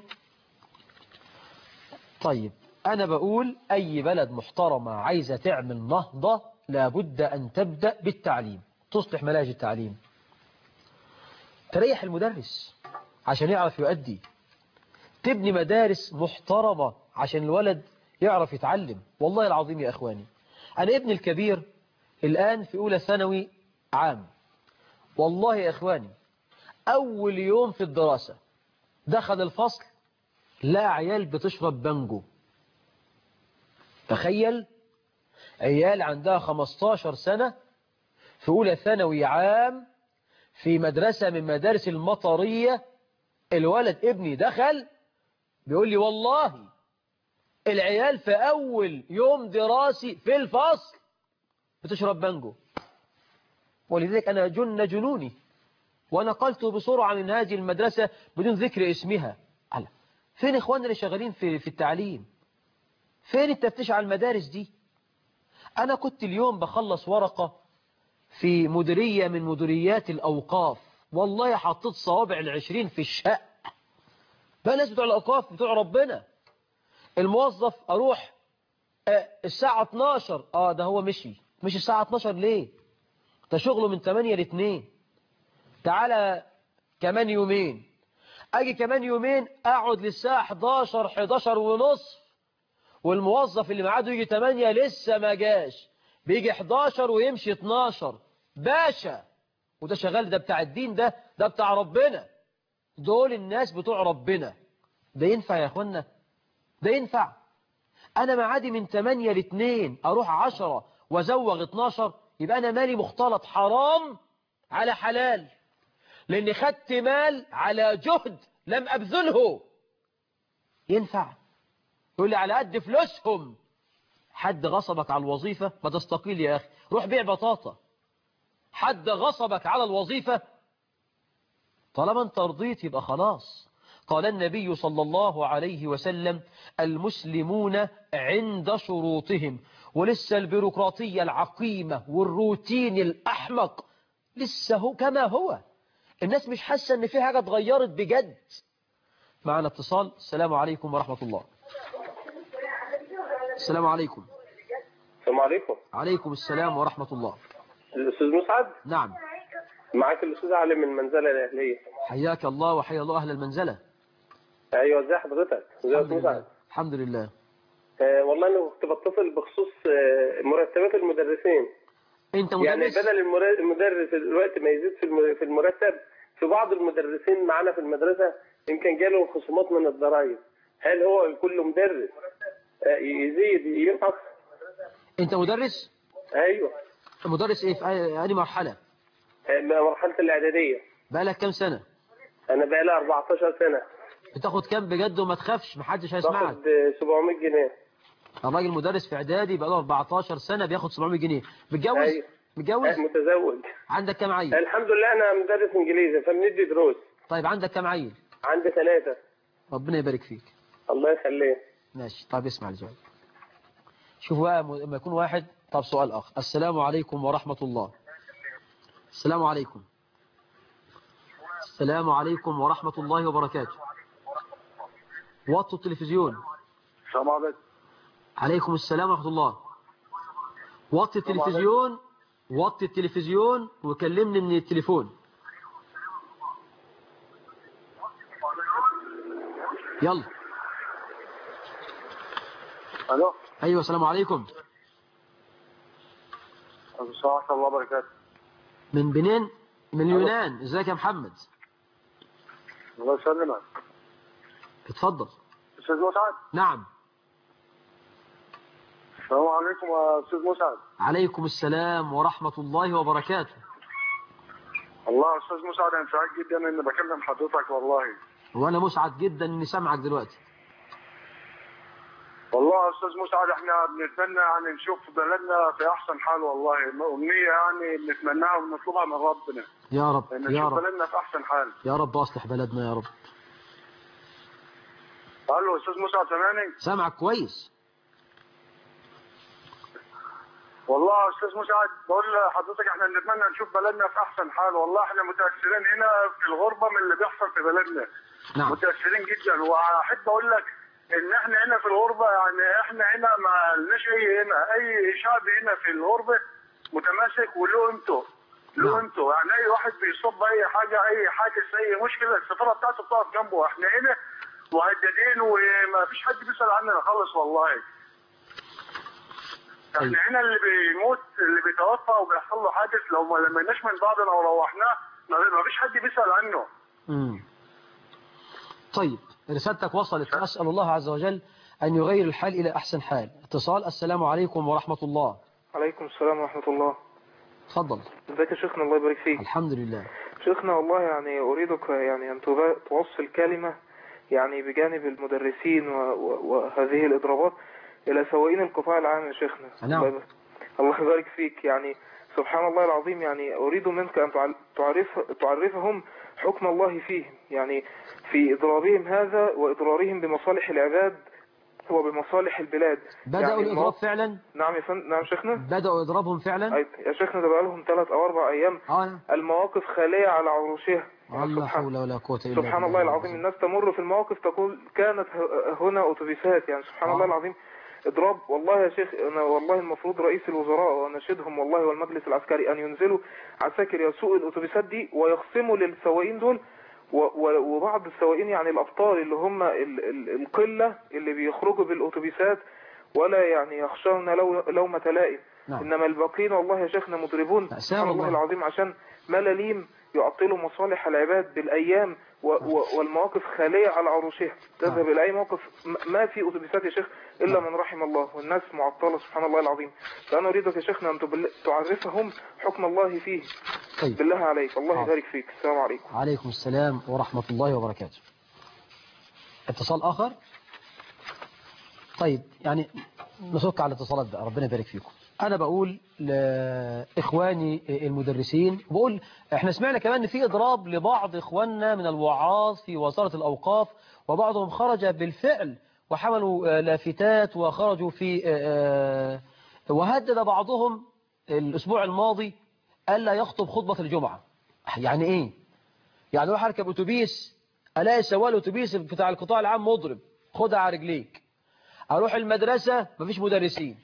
طيب أنا بقول أي بلد محترمة عايزة تعمل نهضة لابد أن تبدأ بالتعليم، تصلح مناهج التعليم، تريح المدرس عشان يعرف يؤدي، تبني مدارس محترمة عشان الولد يعرف يتعلم. والله العظيم يا أخواني أنا ابني الكبير الآن في أولى ثانوي عام، والله يا أخواني أول يوم في الدراسة دخل الفصل لا عيال بتشرب بانجو. تخيل عيال عندها 15 سنة في أولى ثانوي عام في مدرسة من مدارس المطرية. الولد ابني دخل بيقول لي والله العيال في أول يوم دراسي في الفصل بتشرب بانجو. ولذلك أنا جنوني ونقلت بسرعة من هذه المدرسة بدون ذكر اسمها. فين إخواننا اللي شغالين في التعليم؟ فين التفتيش على المدارس دي؟ أنا كنت اليوم بخلص ورقة في مديرية من مديريات الأوقاف، والله حطيت صوابع 20 في الشق. بقى ناس بتوع الأوقاف بتوع ربنا. الموظف أروح الساعة 12 ده هو مش الساعة 12 ليه؟ ده شغله من 8 ل 2. تعالى كمان يومين، اجي كمان يومين اقعد للساعة 11 ونصف، والموظف اللي معاده يجي 8 لسه ما جاش، بيجي 11 ويمشي 12. باشا، وده شغال، ده بتاع الدين، ده بتاع ربنا، دول الناس بتوع ربنا. ده ينفع يا اخوانا؟ ده ينفع؟ انا معادي من 8 ل 2 اروح 10 وازوغ 12؟ يبقى انا مالي مختلط حرام على حلال، لاني خدت مال على جهد لم ابذله. ينفع؟ يقول لي على قد فلوسهم. حد غصبك على الوظيفة؟ ما تستقيل يا اخي، روح بيع بطاطا. حد غصبك على الوظيفة؟ طالما انت رضيت يبقى خلاص. قال النبي صلى الله عليه وسلم: المسلمون عند شروطهم. ولسه البيروقراطية العقيمة والروتين الأحمق لسه هو كما هو. الناس مش حاسة ان في حاجة اتغيرت بجد. معنا اتصال. السلام عليكم ورحمة الله. السلام عليكم. السلام عليكم. عليكم السلام ورحمة الله. الأستاذ مسعد؟ نعم. معاك الأستاذ علي من المنزلة الأهلية. حياك الله وحيا الله أهل المنزلة. أيوة، ازي حضرتك؟ ازي الحمد مسعد؟ لله. الحمد لله. والله أنا كنت بتصل بخصوص مرتبات المدرسين. أنت مدرس؟ يعني بدل المدرس دلوقتي ما يزيد في المرتب، في بعض المدرسين معانا في المدرسة يمكن جاله خصومات من الضرائب. هل هو كل مدرس يزيد ينقص؟ أنت مدرس؟ أيوة. مدرس إيه؟ في أي مرحلة؟ مرحلة الإعدادية. بقالك كام سنة؟ أنا بقالي 14 سنة. بتاخد كام بجد وما تخافش محدش هيسمعك؟ باخد 700 جنيه. الراجل مدرس في إعدادي بقاله 14 سنة بياخد 700 جنيه. متجوز؟ أيوة. متجوز؟ متزوج. عندك كام عيل؟ الحمد لله أنا مدرس إنجليزي فبندي دروس. طيب عندك كام عيل؟ عندي 3. ربنا يبارك فيك. الله يخليه. ماشي. طيب اسمع الجواب. شوف بقى لما يكون واحد. طب سؤال آخر. السلام عليكم ورحمة الله. السلام عليكم. السلام عليكم ورحمة الله وبركاته. وطوا التلفزيون. السلام عليكم. عليكم السلام ورحمة الله. وطي التلفزيون. وطي التلفزيون وكلمني من التليفون. يلا. الو. ايوه السلام عليكم. السلام ورحمة الله وبركاته. من بنين؟ من اليونان. ازيك يا محمد؟ الله يسلمك. اتفضل. استاذ مسعد. نعم. السلام عليكم يا استاذ مسعد. عليكم السلام ورحمة الله وبركاته. الله يا استاذ مسعد، انا سعيد جدا اني بكلم حضرتك والله. وانا مسعد جدا اني سامعك دلوقتي. والله يا استاذ مسعد احنا بنتمنى يعني نشوف بلدنا في احسن حال والله، امنيه يعني بنتمناها ونطلبها من ربنا. يا رب ان يا نشوف رب بلدنا في احسن حال. يا رب اصلح بلدنا يا رب. الو استاذ مسعد سامعني؟ سامعك كويس. والله يا استاذ مسعد بقول لحضرتك احنا بنتمنى نشوف بلدنا في احسن حال والله، احنا متاثرين هنا في الغربه من اللي بيحصل في بلدنا. نعم. متاثرين جدا، واحب اقول لك ان احنا هنا في الغربه يعني احنا هنا ما لناش اي شعب هنا في الغربه متماسك وله قيمته. له قيمته، يعني اي واحد بيصب اي حاجه، اي حادث، اي مشكله، السفاره بتاعته بتقف جنبه. احنا هنا مهددين وما فيش حد بيسال عننا خالص والله. احنا هنا اللي بيموت اللي بيتوفى وبيحصل له حادث لو ما لميناش من بعضنا وروحناه ما فيش حد بيسال عنه. طيب رسالتك وصلت. أسأل الله عز وجل أن يغير الحال إلى أحسن حال. اتصال. السلام عليكم ورحمة الله. عليكم السلام ورحمة الله. تفضل. ازيك يا شيخنا؟ الله يبارك فيك. الحمد لله. شيخنا والله يعني أريدك يعني أن توصل كلمة يعني بجانب المدرسين وهذه الإضرابات إلى سواقين القطاع العام يا شيخنا. نعم. الله يبارك فيك. يعني سبحان الله العظيم، يعني أريد منك أن تعرفهم حكم الله فيهم، يعني في إضرابهم هذا وإضرارهم بمصالح العباد وبمصالح البلاد. بدأوا يعني الإضراب فعلا؟ نعم يا فندم. نعم شيخنا. بدأوا إضرابهم فعلا؟ يا شيخنا ده بقالهم 3 أو 4 أيام. المواقف خالية على عروشها. لا حول ولا قوة إلا بالله. سبحان الله العظيم، الناس تمر في المواقف تقول كانت هنا أتوبيسات. يعني سبحان الله العظيم. اضراب. والله يا شيخ انا والله المفروض رئيس الوزراء واناشدهم والله والمجلس العسكري ان ينزلوا عساكر يسوقوا الاتوبيسات دي ويخصموا للسواقين دول وبعض السواقين يعني الابطال اللي هم القله اللي بيخرجوا بالاتوبيسات ولا يعني يخشون لومة لائم. نعم. انما الباقين والله يا شيخنا مضربون سبحان الله العظيم عشان ملاليم يعطلوا مصالح العباد بالايام والمواقف خاليه على عروشها. تذهب الى اي موقف ما في اتوبيسات يا شيخ الا من رحم الله والناس معطله سبحان الله العظيم. فانا اريدك يا شيخنا ان تعرفهم حكم الله فيه. طيب. بالله عليك الله يبارك فيك. السلام عليكم. عليكم السلام ورحمة الله وبركاته. اتصال آخر. طيب يعني نسك على الاتصالات بقى ربنا يبارك فيكم. أنا بقول لإخواني المدرسين بقول إحنا سمعنا كمان إن في إضراب لبعض إخواننا من الوعاظ في وزارة الأوقاف وبعضهم خرج بالفعل وحملوا لافتات وخرجوا في وهدد بعضهم الأسبوع الماضي ألا يخطب خطبة الجمعة. يعني إيه؟ يعني أروح أركب أتوبيس ألاقي سواق الأتوبيس بتاع القطاع العام مضرب خدها على رجليك. أروح المدرسة مفيش مدرسين.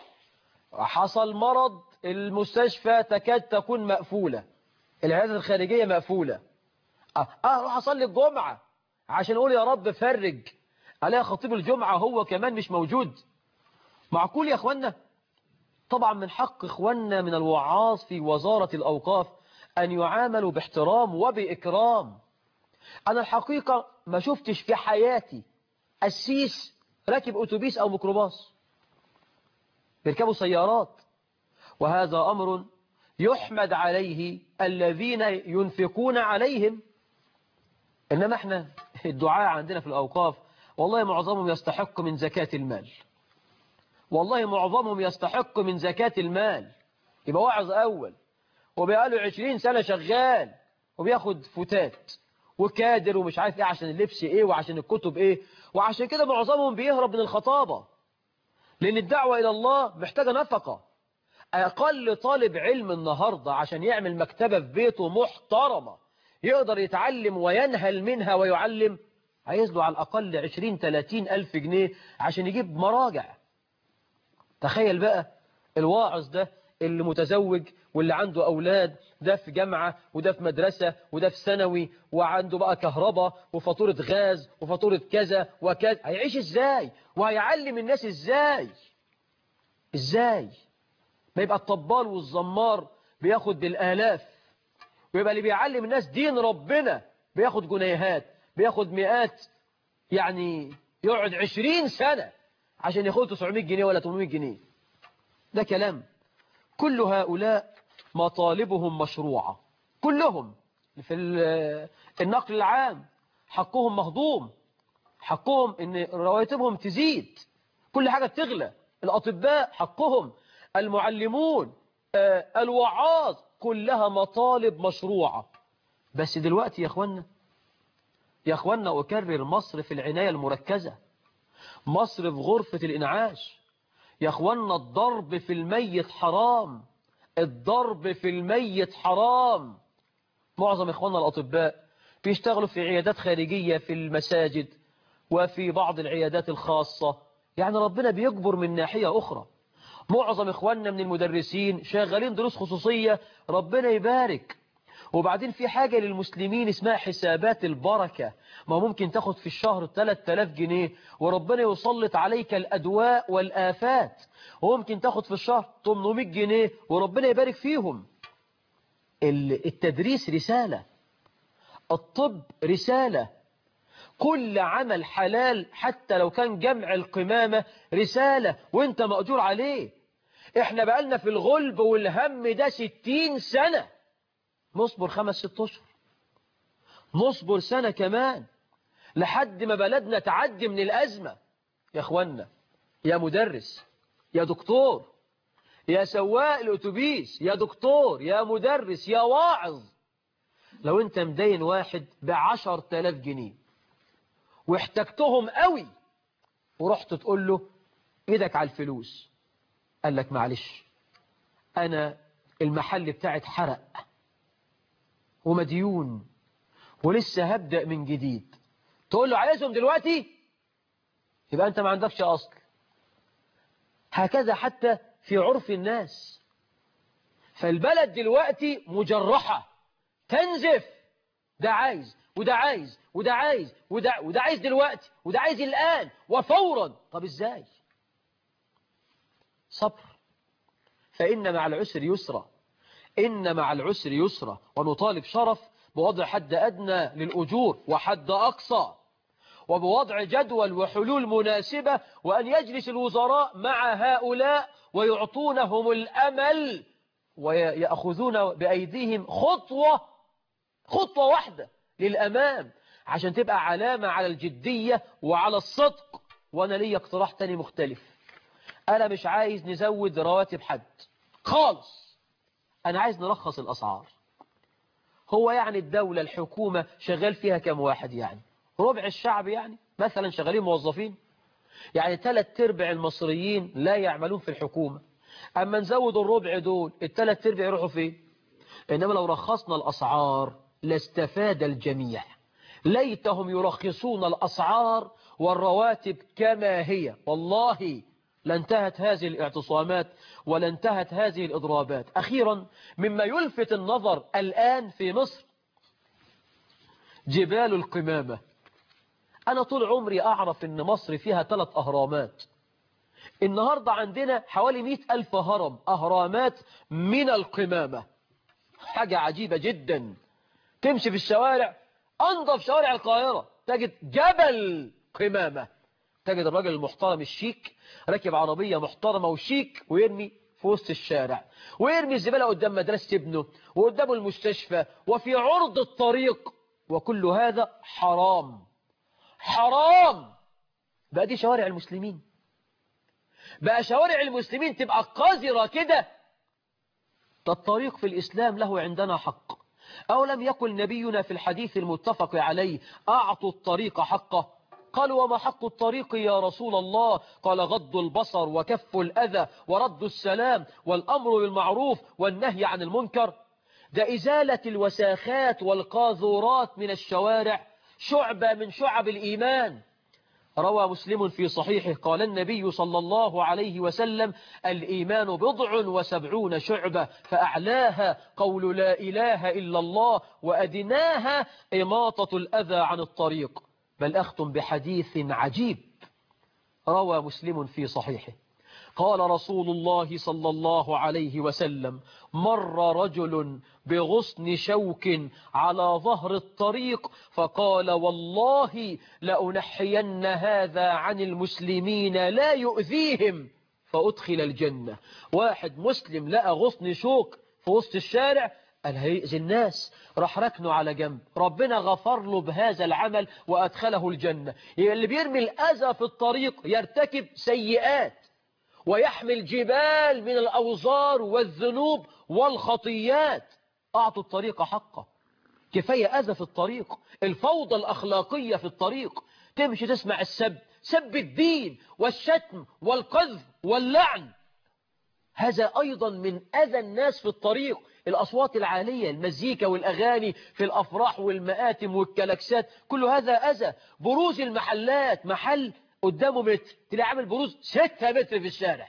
حصل مرض المستشفى تكاد تكون مقفولة. العيادات الخارجية مقفولة. أروح أصلي الجمعة عشان أقول يا رب فرج. ألاقي خطيب الجمعة هو كمان مش موجود. معقول يا أخوانا؟ طبعا من حق إخواننا من الوعاظ في وزارة الأوقاف أن يعاملوا باحترام وبإكرام. أنا الحقيقة ما شفتش في حياتي قسيس راكب أتوبيس أو ميكروباص. بيركبوا سيارات وهذا أمر يحمد عليه الذين ينفقون عليهم. إنما احنا الدعاء عندنا في الأوقاف والله معظمهم يستحق من زكاة المال. والله معظمهم يستحق من زكاة المال. يبقى واعظ أول وبقاله 20 سنة شغال وبياخد فتات وكادر ومش عارف ايه عشان اللبس ايه وعشان الكتب ايه. وعشان كده معظمهم بيهرب من الخطابة لأن الدعوة إلى الله محتاجة نفقة. أقل طالب علم النهاردة عشان يعمل مكتبة في بيته محترمة يقدر يتعلم وينهل منها ويعلم عايز له على الأقل 20-30 ألف جنيه عشان يجيب مراجع. تخيل بقى الواعظ ده اللي متزوج واللي عنده أولاد ده في جامعة وده في مدرسة وده في ثانوي وعنده بقى كهرباء وفاتورة غاز وفاتورة كذا وكذا. هيعيش ازاي وهيعلم الناس ازاي؟ ما يبقى الطبال والزمار بياخد بالآلاف ويبقى اللي بيعلم الناس دين ربنا بياخد جنيهات بياخد مئات. يعني يقعد 20 سنة عشان ياخد 900 جنيه ولا 800 جنيه. ده كلام. كل هؤلاء مطالبهم مشروعة كلهم. في النقل العام حقهم مهضوم. حقهم ان رواتبهم تزيد. كل حاجة تغلى. الأطباء حقهم. المعلمون الوعاظ كلها مطالب مشروعة. بس دلوقتي يا اخوانا أكرر مصر في العناية المركزة. مصر في غرفة الإنعاش. يا اخوانا الضرب في الميت حرام. الضرب في الميت حرام. معظم اخواننا الأطباء بيشتغلوا في عيادات خارجية في المساجد وفي بعض العيادات الخاصة. يعني ربنا بيجبر من ناحية أخرى. معظم اخواننا من المدرسين شغالين دروس خصوصية ربنا يبارك. وبعدين في حاجة للمسلمين اسمها حسابات البركة. ما ممكن تاخد في الشهر 3000 جنيه وربنا يسلط عليك الأدواء والآفات. وممكن تاخد في الشهر 800 جنيه وربنا يبارك فيهم. التدريس رسالة. الطب رسالة. كل عمل حلال حتى لو كان جمع القمامة رسالة وانت مأجور عليه. احنا بقالنا في الغلب والهم ده 60 سنة. نصبر 5-6 أشهر. نصبر سنة كمان لحد ما بلدنا تعدي من الأزمة. يا اخوانا يا مدرس يا دكتور يا سواق الأتوبيس يا دكتور يا مدرس يا واعظ. لو انت مدين واحد ب10,000 جنيه واحتجتهم قوي ورحت تقول له ايدك على الفلوس قال لك معلش انا المحل بتاعي اتحرق ومديون ولسه هبدأ من جديد. تقول له عايزهم دلوقتي يبقى انت ما عندكش اصل. هكذا حتى في عرف الناس. فالبلد دلوقتي مجرحة تنزف، ده عايز وده عايز وده عايز وده عايز دلوقتي وده عايز الآن وفورا. طب ازاي؟ صبر، فإن مع العسر يسرا، إن مع العسر يسرا. ونطالب شرف بوضع حد أدنى للأجور وحد أقصى، وبوضع جدول وحلول مناسبة، وأن يجلس الوزراء مع هؤلاء ويعطونهم الأمل ويأخذون بأيديهم خطوة واحدة للأمام عشان تبقى علامة على الجدية وعلى الصدق. وأنا لي اقتراح تاني مختلف. أنا مش عايز نزود رواتب حد خالص، أنا عايز نرخص الأسعار. هو يعني الدولة الحكومة شغال فيها كم واحد؟ يعني ربع الشعب، يعني مثلا شغالين موظفين، يعني 3/4 المصريين لا يعملون في الحكومة. أما نزود الربع دول، 3/4 يروحوا فين؟ إنما لو رخصنا الأسعار لاستفاد الجميع. ليتهم يرخصون الأسعار والرواتب كما هي، والله لانتهت هذه الاعتصامات ولانتهت هذه الإضرابات. أخيرا، مما يلفت النظر الآن في مصر جبال القمامة. أنا طول عمري أعرف أن مصر فيها 3 أهرامات. النهاردة عندنا حوالي 100,000 هرم، أهرامات من القمامة. حاجة عجيبة جدا. تمشي في الشوارع، أنظف شوارع القاهرة، تجد جبل قمامة. تجد الراجل المحترم الشيك راكب عربية محترمة وشيك ويرمي في وسط الشارع، ويرمي الزبالة قدام مدرسة ابنه وقدامه المستشفى وفي عرض الطريق، وكل هذا حرام. حرام. بقى دي شوارع المسلمين؟ بقى شوارع المسلمين تبقى قذرة كده؟ ده الطريق في الإسلام له عندنا حق. أو لم يقل نبينا في الحديث المتفق عليه: أعطوا الطريق حقه؟ قالوا: وما حق الطريق يا رسول الله؟ قال: غض البصر وكف الأذى ورد السلام والأمر بالمعروف والنهي عن المنكر. ده إزالة الوساخات والقاذورات من الشوارع شعبة من شعب الإيمان. روى مسلم في صحيحه قال النبي صلى الله عليه وسلم: الإيمان 70 شعبة، فأعلاها قول لا إله إلا الله، وأدناها إماطة الأذى عن الطريق. بل أختم بحديث عجيب روى مسلم في صحيحه قال رسول الله صلى الله عليه وسلم: مر رجل بغصن شوك على ظهر الطريق فقال: والله لأنحين هذا عن المسلمين لا يؤذيهم فأدخل الجنة. واحد مسلم لقى غصن شوك في وسط الشارع، قال هيأذي الناس، راح ركنه على جنب، ربنا غفر له بهذا العمل وأدخله الجنة. اللي بيرمي الأذى في الطريق يرتكب سيئات ويحمل جبال من الأوزار والذنوب والخطيات. أعطوا الطريق حقه. كفاية أذى في الطريق، الفوضى الأخلاقية في الطريق، تمشي تسمع السب، سب الدين والشتم والقذف واللعن. هذا أيضا من أذى الناس في الطريق. الأصوات العالية، المزيكا والأغاني في الأفراح والمآتم والكلاكسات، كل هذا أذى. بروز المحلات، محل قدامه متر تلاقي عامل بروز 6 متر في الشارع.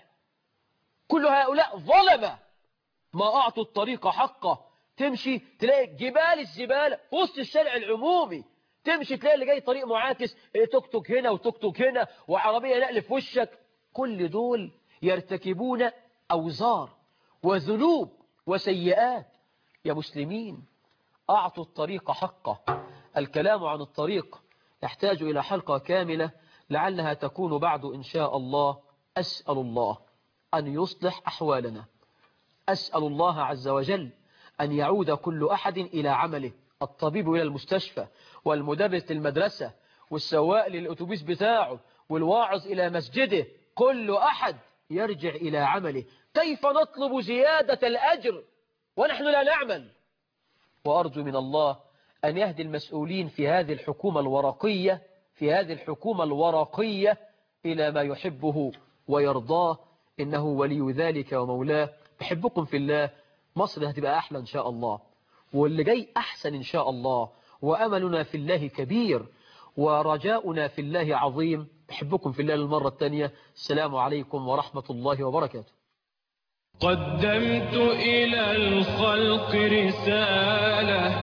كل هؤلاء ظلمة ما أعطوا الطريق حقه. تمشي تلاقي جبال الزبالة في وسط الشارع العمومي، تمشي تلاقي اللي جاي طريق معاكس توك توك هنا وتوك توك هنا وعربية نقل في وشك. كل دول يرتكبون أوزار وذنوب وسيئات. يا مسلمين، أعطوا الطريق حقه. الكلام عن الطريق يحتاج إلى حلقة كاملة لعلها تكون بعد إن شاء الله. أسأل الله أن يصلح أحوالنا، أسأل الله عز وجل أن يعود كل أحد إلى عمله، الطبيب إلى المستشفى، والمدرس للمدرسة، والسواق للأتوبيس بتاعه، والواعظ إلى مسجده. كل أحد يرجع إلى عمله. كيف نطلب زيادة الأجر ونحن لا نعمل؟ وأرجو من الله أن يهدي المسؤولين في هذه الحكومة الورقية إلى ما يحبه ويرضاه، إنه ولي ذلك ومولاه. بحبكم في الله. مصر هتبقى أحلى إن شاء الله، واللي جاي أحسن إن شاء الله، وأملنا في الله كبير ورجاؤنا في الله عظيم. بحبكم في الله للمرة الثانية. السلام عليكم ورحمة الله وبركاته. قدمت إلى الخلق رسالة